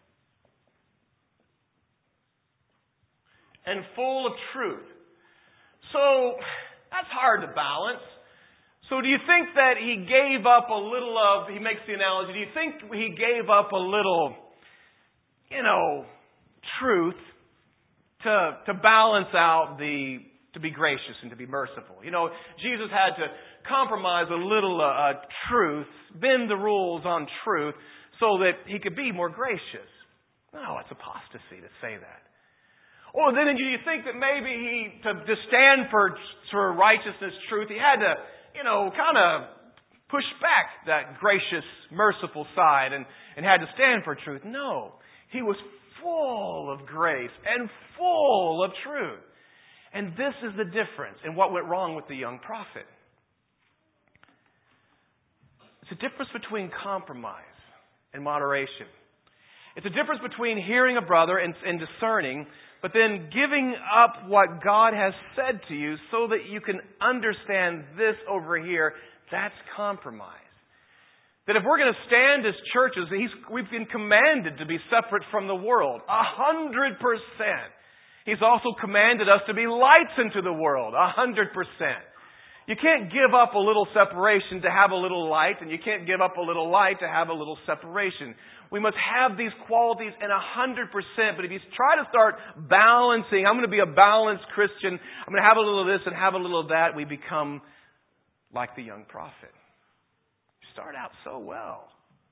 and full of truth. So that's hard to balance. So do you think that he gave up a little of, he makes the analogy, do you think he gave up a little, you know, truth to to balance out the, to be gracious and to be merciful? You know, Jesus had to compromise a little uh, truth, bend the rules on truth so that he could be more gracious. No, it's apostasy to say that. Or then do you think that maybe he, to, to stand for, for righteousness, truth, he had to, you know, kind of push back that gracious, merciful side and, and had to stand for truth? No. He was full of grace and full of truth. And this is the difference in what went wrong with the young prophet. It's a difference between compromise and moderation. It's a difference between hearing a brother and, and discerning, but then giving up what God has said to you so that you can understand this over here. That's compromise. That if we're going to stand as churches, he's, we've been commanded to be separate from the world. A hundred percent. He's also commanded us to be lights into the world. A hundred percent. You can't give up a little separation to have a little light, and you can't give up a little light to have a little separation. We must have these qualities in a hundred percent. But if you try to start balancing, I'm going to be a balanced Christian, I'm going to have a little of this and have a little of that, we become like the young prophet. Start out so well.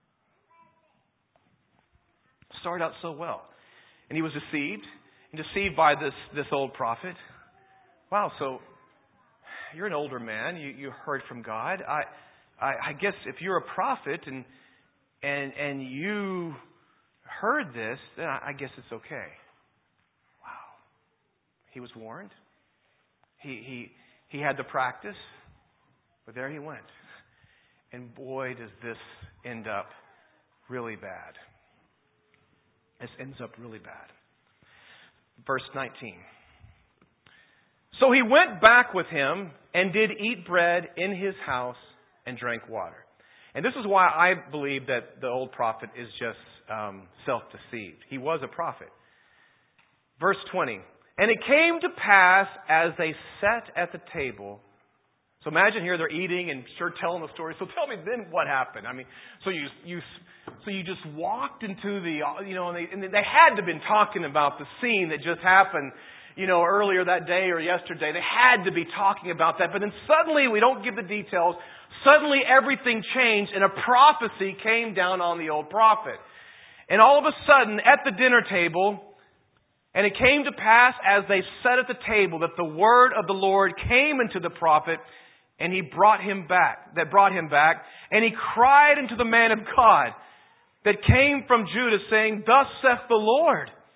Start out so well. And he was deceived, and deceived by this, this old prophet. Wow, so you're an older man. You, you heard from God. I, I, I guess if you're a prophet and and and you heard this, then I, I guess it's okay. Wow. He was warned. He he he had the practice, but there he went. And boy, does this end up really bad. This ends up really bad. Verse nineteen. So he went back with him and did eat bread in his house and drank water. And this is why I believe that the old prophet is just um, self-deceived. He was a prophet. Verse twenty. And it came to pass as they sat at the table. So imagine here they're eating and sure telling the story. So tell me then what happened. I mean, so you you so you just walked into the, you know, and they, and they had to have been talking about the scene that just happened, you know, earlier that day or yesterday. They had to be talking about that. But then suddenly, we don't give the details, suddenly everything changed and a prophecy came down on the old prophet. And all of a sudden, at the dinner table, and it came to pass as they sat at the table that the word of the Lord came into the prophet, and he brought him back, that brought him back, and he cried unto the man of God that came from Judah, saying, Thus saith the Lord,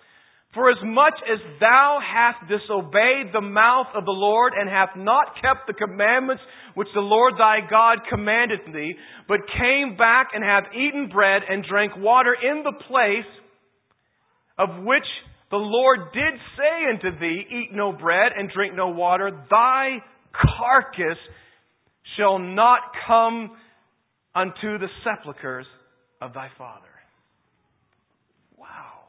For as much as thou hast disobeyed the mouth of the Lord, and hast not kept the commandments which the Lord thy God commanded thee, but came back and hath eaten bread and drank water in the place of which the Lord did say unto thee, eat no bread and drink no water, thy carcass shall not come unto the sepulchres of thy father. Wow.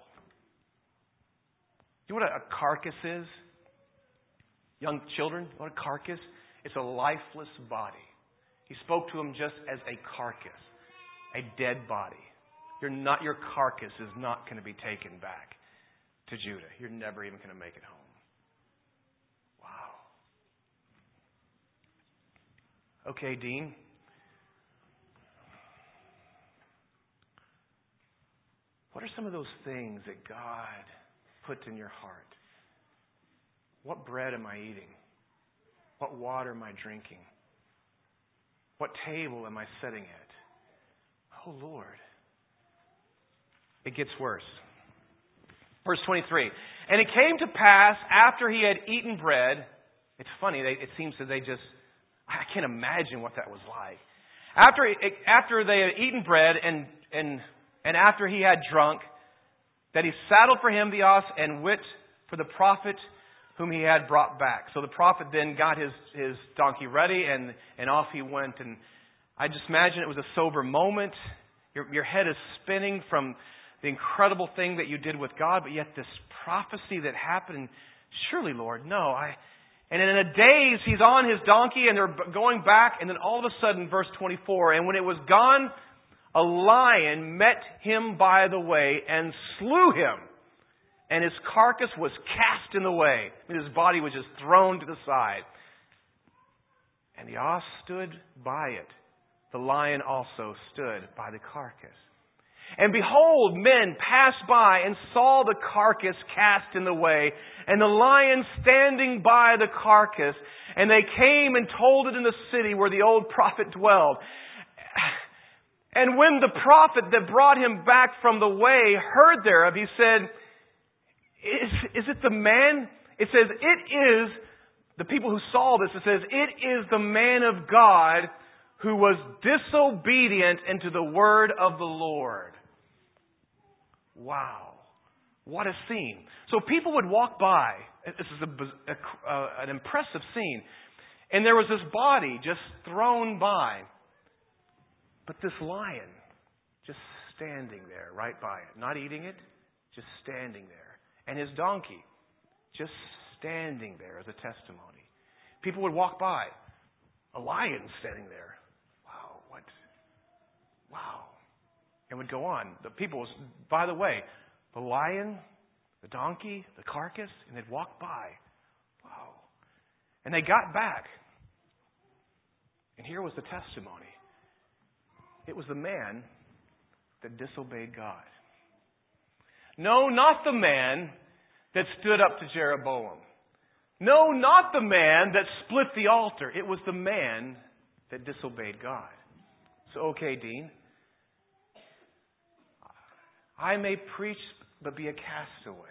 You know what a carcass is? Young children, you know what a carcass? It's a lifeless body. He spoke to him just as a carcass, a dead body. You're not, your carcass is not going to be taken back to Judah. You're never even going to make it home. Wow. Okay, Dean. What are some of those things that God put in your heart? What bread am I eating? What water am I drinking? What table am I sitting at? Oh, Lord. It gets worse. Verse twenty-three. And it came to pass after he had eaten bread. It's funny. They, it seems that they just, I can't imagine what that was like. After, after they had eaten bread and, and, and after he had drunk, that he saddled for him the ox and went for the prophet whom he had brought back. So the prophet then got his, his donkey ready and, and off he went. And I just imagine it was a sober moment. Your, your head is spinning from the incredible thing that you did with God, but yet this prophecy that happened, surely, Lord, no. I, and in a daze, he's on his donkey and they're going back. And then all of a sudden, verse twenty-four, and when it was gone, a lion met him by the way and slew him. And his carcass was cast in the way. And his body was just thrown to the side. And the ox stood by it. The lion also stood by the carcass. And behold, men passed by and saw the carcass cast in the way, and the lion standing by the carcass. And they came and told it in the city where the old prophet dwelled. And when the prophet that brought him back from the way heard thereof, he said, Is, is it the man? It says, it is, the people who saw this, it says, it is the man of God who was disobedient unto the word of the Lord. Wow. What a scene. So people would walk by. This is a, a, uh, an impressive scene. And there was this body just thrown by. But this lion just standing there right by it. Not eating it, just standing there. And his donkey just standing there as a testimony. People would walk by. A lion standing there. Wow, what? Wow. And would go on. The people, by the way, the lion, the donkey, the carcass, and they'd walk by. Wow. And they got back. And here was the testimony. It was the man that disobeyed God. No, not the man that stood up to Jeroboam. No, not the man that split the altar. It was the man that disobeyed God. So, okay, Dean. I may preach, but be a castaway.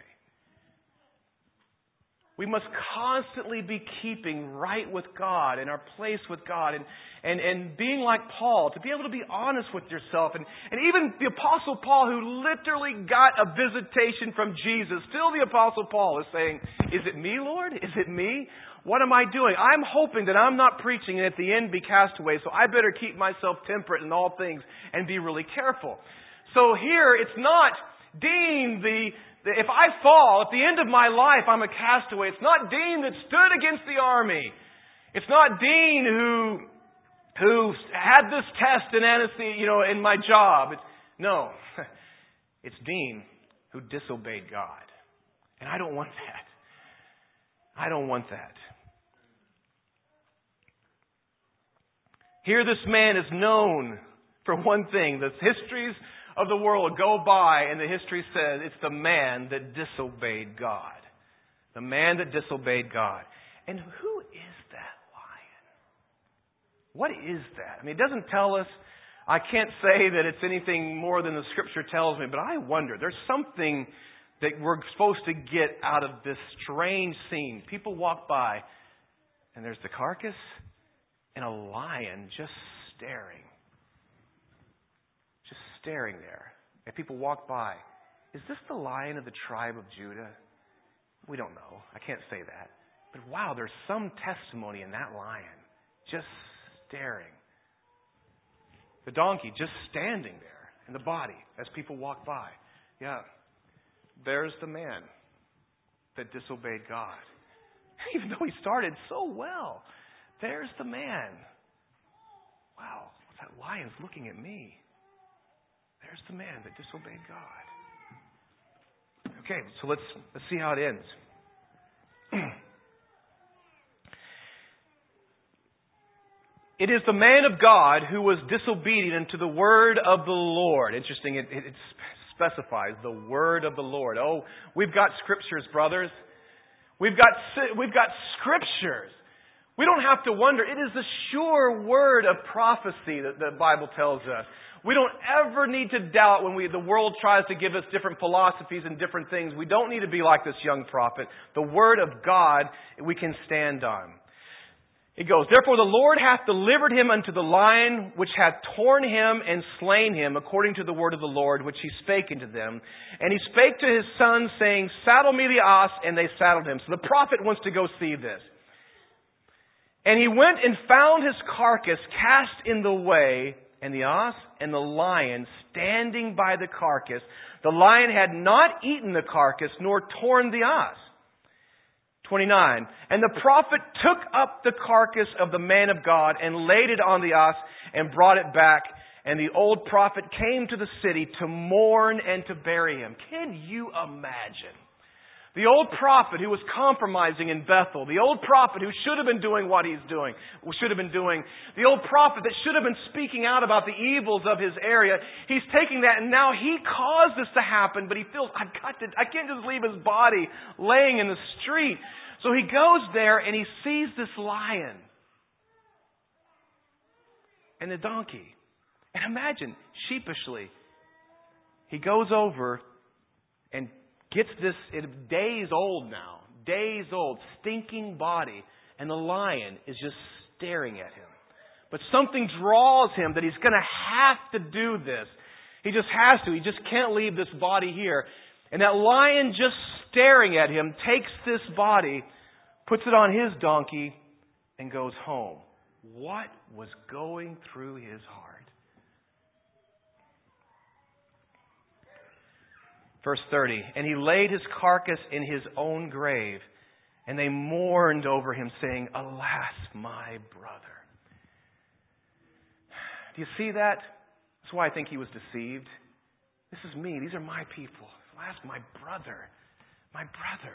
We must constantly be keeping right with God and our place with God and, and, and being like Paul, to be able to be honest with yourself. And, and even the Apostle Paul, who literally got a visitation from Jesus, still the Apostle Paul is saying, is it me, Lord? Is it me? What am I doing? I'm hoping that I'm not preaching and at the end be castaway, so I better keep myself temperate in all things and be really careful. So here, it's not Dean, the, the if I fall, at the end of my life, I'm a castaway. It's not Dean that stood against the army. It's not Dean who who had this test in anesthesia, you know, in my job. It's, no, it's Dean who disobeyed God. And I don't want that. I don't want that. Here this man is known for one thing. The histories of the world go by and the history says it's the man that disobeyed God. The man that disobeyed God. And who is that lion? What is that? I mean, it doesn't tell us. I can't say that it's anything more than the Scripture tells me, but I wonder. There's something that we're supposed to get out of this strange scene. People walk by, and there's the carcass and a lion just staring. Just staring there. And people walk by. Is this the Lion of the tribe of Judah? We don't know. I can't say that. But wow, there's some testimony in that lion. Just staring. The donkey just standing there in the body as people walk by. Yeah. There's the man that disobeyed God. Even though he started so well. There's the man. Wow, that lion's looking at me. There's the man that disobeyed God. Okay, so let's let's see how it ends. It is the man of God who was disobedient to the word of the Lord. Interesting, it, it specifies the word of the Lord. Oh, we've got scriptures, brothers. We've got we've got scriptures. We don't have to wonder. It is the sure word of prophecy that the Bible tells us. We don't ever need to doubt when we, the world tries to give us different philosophies and different things. We don't need to be like this young prophet. The word of God we can stand on. It goes, therefore the Lord hath delivered him unto the lion, which hath torn him and slain him, according to the word of the Lord, which he spake unto them. And he spake to his sons, saying, saddle me the ass, and they saddled him. So the prophet wants to go see this. And he went and found his carcass cast in the way, and the ass and the lion standing by the carcass. The lion had not eaten the carcass, nor torn the ass. twenty-nine. And the prophet took up the carcass of the man of God and laid it on the ass and brought it back. And the old prophet came to the city to mourn and to bury him. Can you imagine? The old prophet who was compromising in Bethel. The old prophet who should have been doing what he's doing. Should have been doing. The old prophet that should have been speaking out about the evils of his area. He's taking that and now he caused this to happen. But he feels, I've got to, I can't just leave his body laying in the street. So he goes there and he sees this lion. And the donkey. And imagine, sheepishly, he goes over and gets this, it, days old now, days old, stinking body, and the lion is just staring at him. But something draws him that he's going to have to do this. He just has to. He just can't leave this body here. And that lion just staring at him takes this body, puts it on his donkey, and goes home. What was going through his heart? Verse thirty, and he laid his carcass in his own grave, and they mourned over him, saying, alas, my brother. Do you see that? That's why I think he was deceived. This is me. These are my people. Alas, my brother. My brother.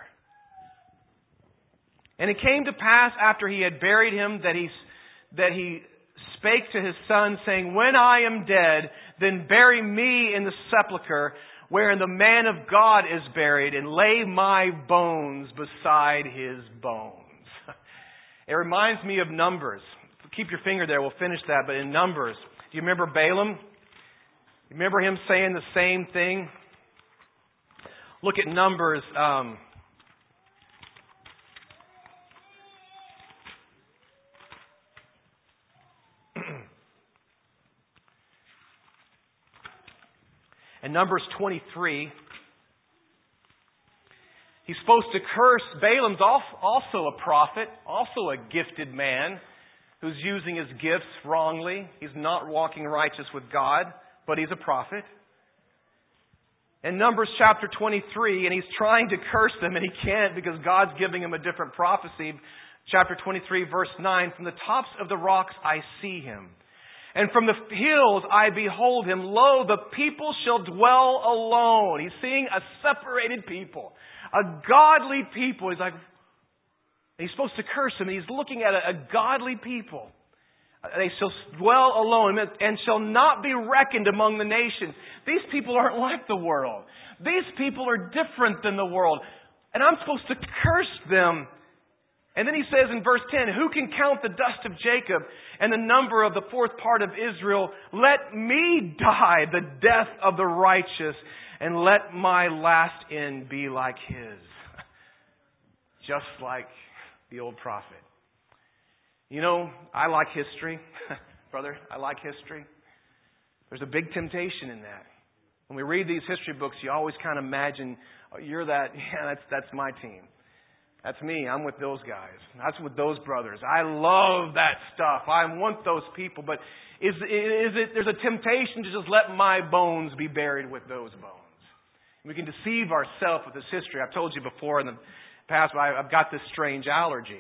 And it came to pass after he had buried him that he, that he spake to his son, saying, when I am dead, then bury me in the sepulchre wherein the man of God is buried, and lay my bones beside his bones. It reminds me of Numbers. Keep your finger there, we'll finish that. But in Numbers, do you remember Balaam? You remember him saying the same thing? Look at Numbers. Um, In Numbers twenty-three, he's supposed to curse. Balaam's also a prophet, also a gifted man who's using his gifts wrongly. He's not walking righteous with God, but he's a prophet. In Numbers chapter twenty-three, and he's trying to curse them, and he can't because God's giving him a different prophecy. Chapter twenty-three, verse nine, from the tops of the rocks I see him. And from the hills I behold him. Lo, the people shall dwell alone. He's seeing a separated people. A godly people. He's like, he's supposed to curse him. And he's looking at a, a godly people. They shall dwell alone and shall not be reckoned among the nations. These people aren't like the world. These people are different than the world. And I'm supposed to curse them. And then he says in verse ten, who can count the dust of Jacob and the number of the fourth part of Israel? Let me die the death of the righteous, and let my last end be like his. Just like the old prophet. You know, I like history. Brother, I like history. There's a big temptation in that. When we read these history books, you always kind of imagine, oh, you're that, yeah, that's that's my team. That's me. I'm with those guys. That's with those brothers. I love that stuff. I want those people. But is, is it, there's a temptation to just let my bones be buried with those bones. We can deceive ourselves with this history. I've told you before in the past, I've got this strange allergy.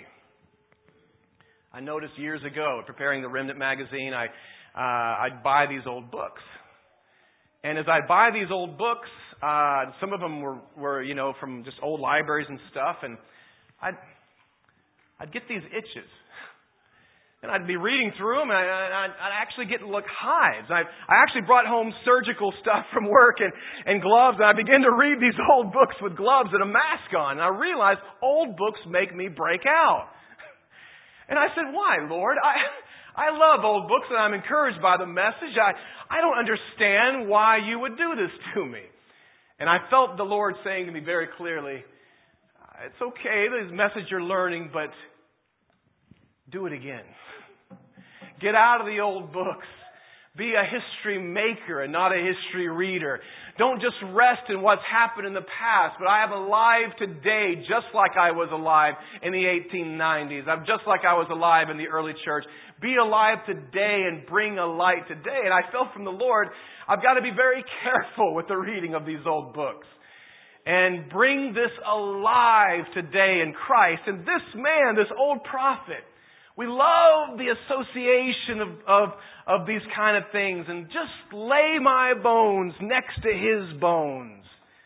I noticed years ago, preparing the Remnant magazine, I, uh, I'd buy these old books. And as I'd buy these old books, uh, some of them were, were, you know, from just old libraries and stuff, and I'd, I'd get these itches. And I'd be reading through them, and I'd, I'd actually get like hives. I, I actually brought home surgical stuff from work and, and gloves, and I began to read these old books with gloves and a mask on. And I realized old books make me break out. And I said, why, Lord? I I love old books, and I'm encouraged by the message. I, I don't understand why you would do this to me. And I felt the Lord saying to me very clearly, it's okay, this message you're learning, but do it again. Get out of the old books. Be a history maker and not a history reader. Don't just rest in what's happened in the past, but I am alive today just like I was alive in the eighteen nineties. I'm just like I was alive in the early church. Be alive today and bring a light today. And I felt from the Lord, I've got to be very careful with the reading of these old books. And bring this alive today in Christ. And this man, this old prophet, we love the association of, of, of these kind of things. And just lay my bones next to his bones.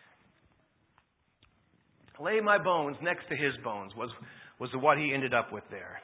Lay my bones next to his bones was, was what he ended up with there.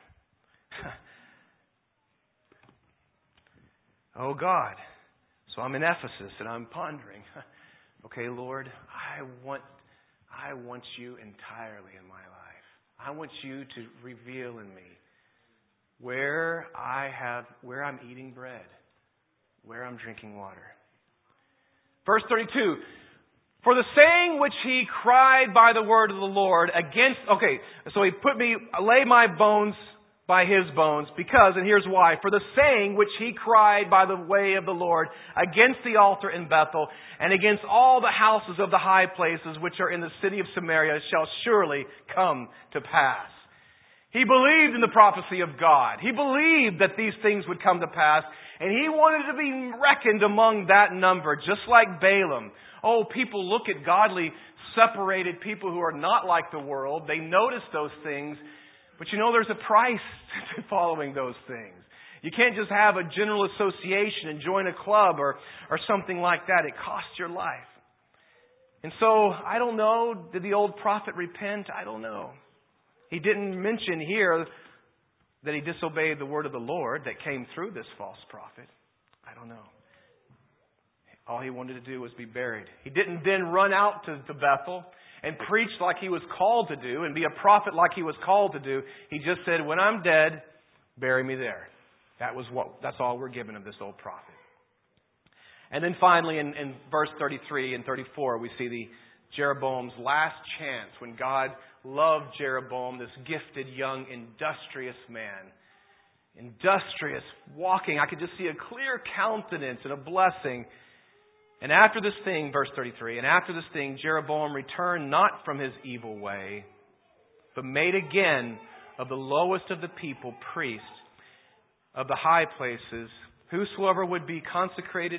Oh God. So I'm in Ephesus and I'm pondering. Okay, Lord, I want I want you entirely in my life. I want you to reveal in me where I have where I'm eating bread, where I'm drinking water. Verse thirty-two. For the saying which he cried by the word of the Lord against okay, so he put me lay my bones by his bones, because, and here's why, for the saying which he cried by the way of the Lord against the altar in Bethel and against all the houses of the high places which are in the city of Samaria shall surely come to pass. He believed in the prophecy of God. He believed that these things would come to pass, and he wanted to be reckoned among that number, just like Balaam. Oh, people look at godly, separated people who are not like the world. They notice those things. But you know, there's a price to following those things. You can't just have a general association and join a club or, or something like that. It costs your life. And so, I don't know, did the old prophet repent? I don't know. He didn't mention here that he disobeyed the word of the Lord that came through this false prophet. I don't know. All he wanted to do was be buried. He didn't then run out to, to Bethel and preach like he was called to do and be a prophet like he was called to do. He just said, when I'm dead, bury me there. That was what, that's all we're given of this old prophet. And then finally in, in verse thirty-three and thirty-four, we see the Jeroboam's last chance when God loved Jeroboam, this gifted, young, industrious man. Industrious, walking. I could just see a clear countenance and a blessing. And after this thing, verse thirty-three, and after this thing, Jeroboam returned not from his evil way, but made again of the lowest of the people priests of the high places. Whosoever would be consecrated,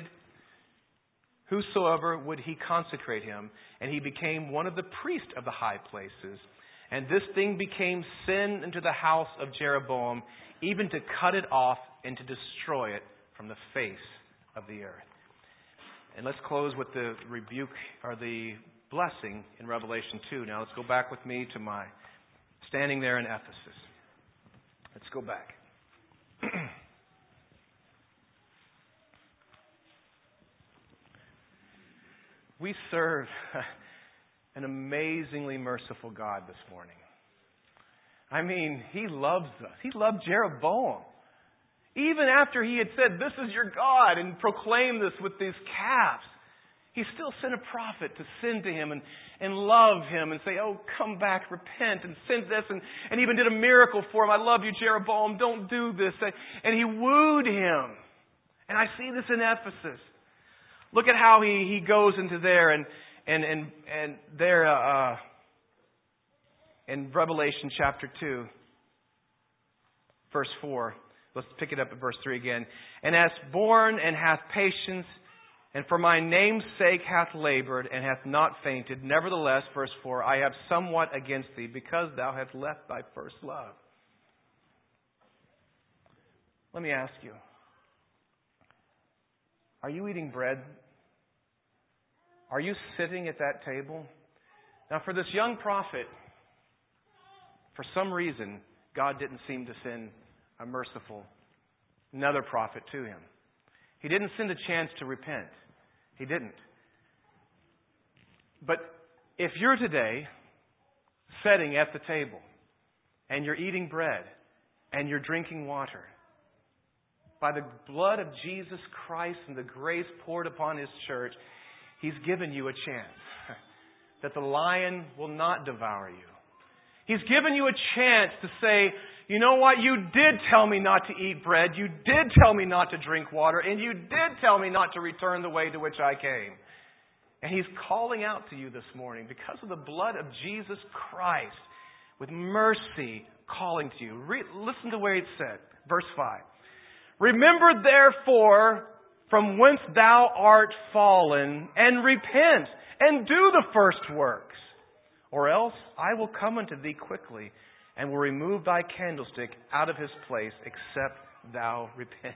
whosoever would he consecrate him, and he became one of the priests of the high places. And this thing became sin into the house of Jeroboam, even to cut it off and to destroy it from the face of the earth. And let's close with the rebuke or the blessing in Revelation two. Now let's go back with me to my standing there in Ephesus. Let's go back. We serve an amazingly merciful God this morning. I mean, He loves us. He loved Jeroboam. Even after he had said, this is your God, and proclaimed this with these calves, He still sent a prophet to send to him and, and love him and say, oh, come back, repent, and send this, and, and even did a miracle for him. I love you, Jeroboam, don't do this. And he wooed him. And I see this in Ephesus. Look at how he, he goes into there and and and, and there uh, in Revelation chapter two, verse four. Let's pick it up at verse three again. And hath borne and hath patience, and for my name's sake hath labored, and hath not fainted. Nevertheless, verse four, I have somewhat against thee, because thou hast left thy first love. Let me ask you, are you eating bread? Are you sitting at that table? Now, for this young prophet, for some reason, God didn't seem to send a merciful, another prophet to him. He didn't send a chance to repent. He didn't. But if you're today sitting at the table and you're eating bread and you're drinking water, by the blood of Jesus Christ and the grace poured upon His church, He's given you a chance that the lion will not devour you. He's given you a chance to say, you know what, you did tell me not to eat bread, you did tell me not to drink water, and you did tell me not to return the way to which I came. And He's calling out to you this morning because of the blood of Jesus Christ, with mercy calling to you. Re- listen to where it said, verse five. Remember therefore from whence thou art fallen, and repent, and do the first works. Or else I will come unto thee quickly, and will remove thy candlestick out of his place, except thou repent.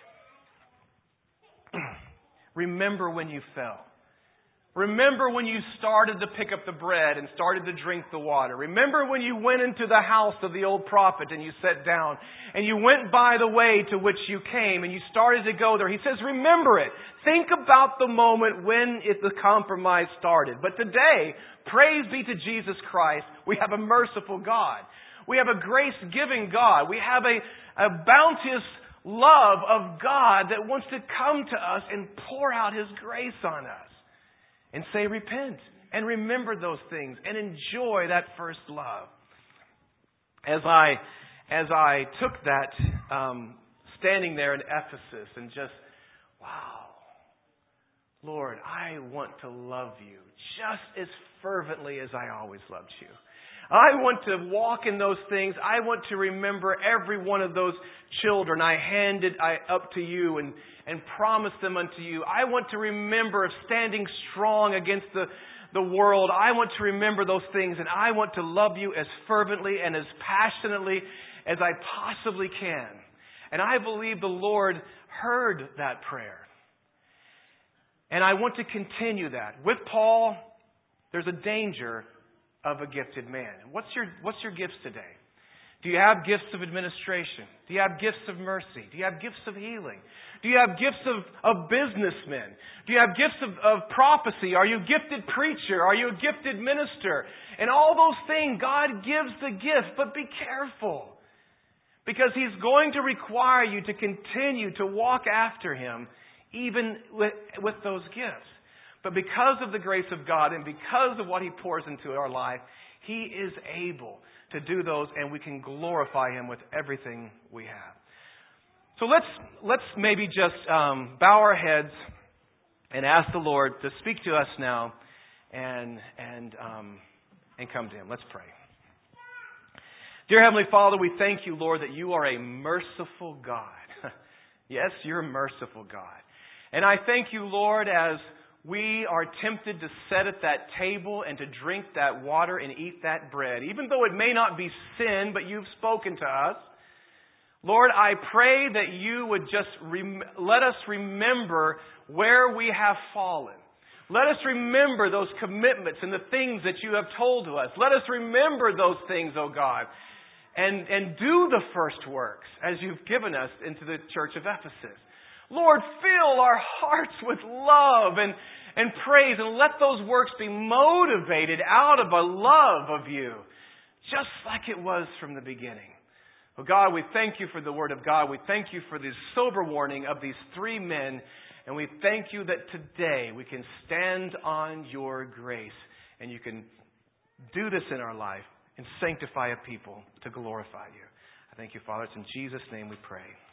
Remember when you fell. Remember when you started to pick up the bread and started to drink the water. Remember when you went into the house of the old prophet and you sat down and you went by the way to which you came and you started to go there. He says, remember it. Think about the moment when it, the compromise started. But today, praise be to Jesus Christ, we have a merciful God. We have a grace-giving God. We have a, a bounteous love of God that wants to come to us and pour out His grace on us. And say, repent, and remember those things, and enjoy that first love. As I, as I took that, um, standing there in Ephesus, and just, wow, Lord, I want to love you just as fervently as I always loved you. I want to walk in those things. I want to remember every one of those children I handed up to you and, and promised them unto you. I want to remember standing strong against the, the world. I want to remember those things, and I want to love you as fervently and as passionately as I possibly can. And I believe the Lord heard that prayer. And I want to continue that. With Paul, there's a danger of a gifted man. What's your what's your gifts today? Do you have gifts of administration? Do you have gifts of mercy? Do you have gifts of healing? Do you have gifts of, of businessmen? Do you have gifts of, of prophecy? Are you a gifted preacher? Are you a gifted minister? And all those things, God gives the gift, but be careful. Because He's going to require you to continue to walk after Him, even with, with those gifts. But because of the grace of God and because of what He pours into our life, He is able to do those, and we can glorify Him with everything we have. So let's let's maybe just um, bow our heads and ask the Lord to speak to us now, and and um, and come to Him. Let's pray. Dear Heavenly Father, we thank You, Lord, that You are a merciful God. Yes, You're a merciful God, and I thank You, Lord, as we are tempted to sit at that table and to drink that water and eat that bread. Even though it may not be sin, but You've spoken to us. Lord, I pray that You would just rem- let us remember where we have fallen. Let us remember those commitments and the things that You have told to us. Let us remember those things, oh God, and, and do the first works as You've given us into the church of Ephesus. Lord, fill our hearts with love and, and praise, and let those works be motivated out of a love of You, just like it was from the beginning. Oh God, we thank You for the Word of God. We thank You for this sober warning of these three men And we thank you that today we can stand on your grace and you can do this in our life and sanctify a people to glorify you. I thank you, Father. It's in Jesus' name we pray.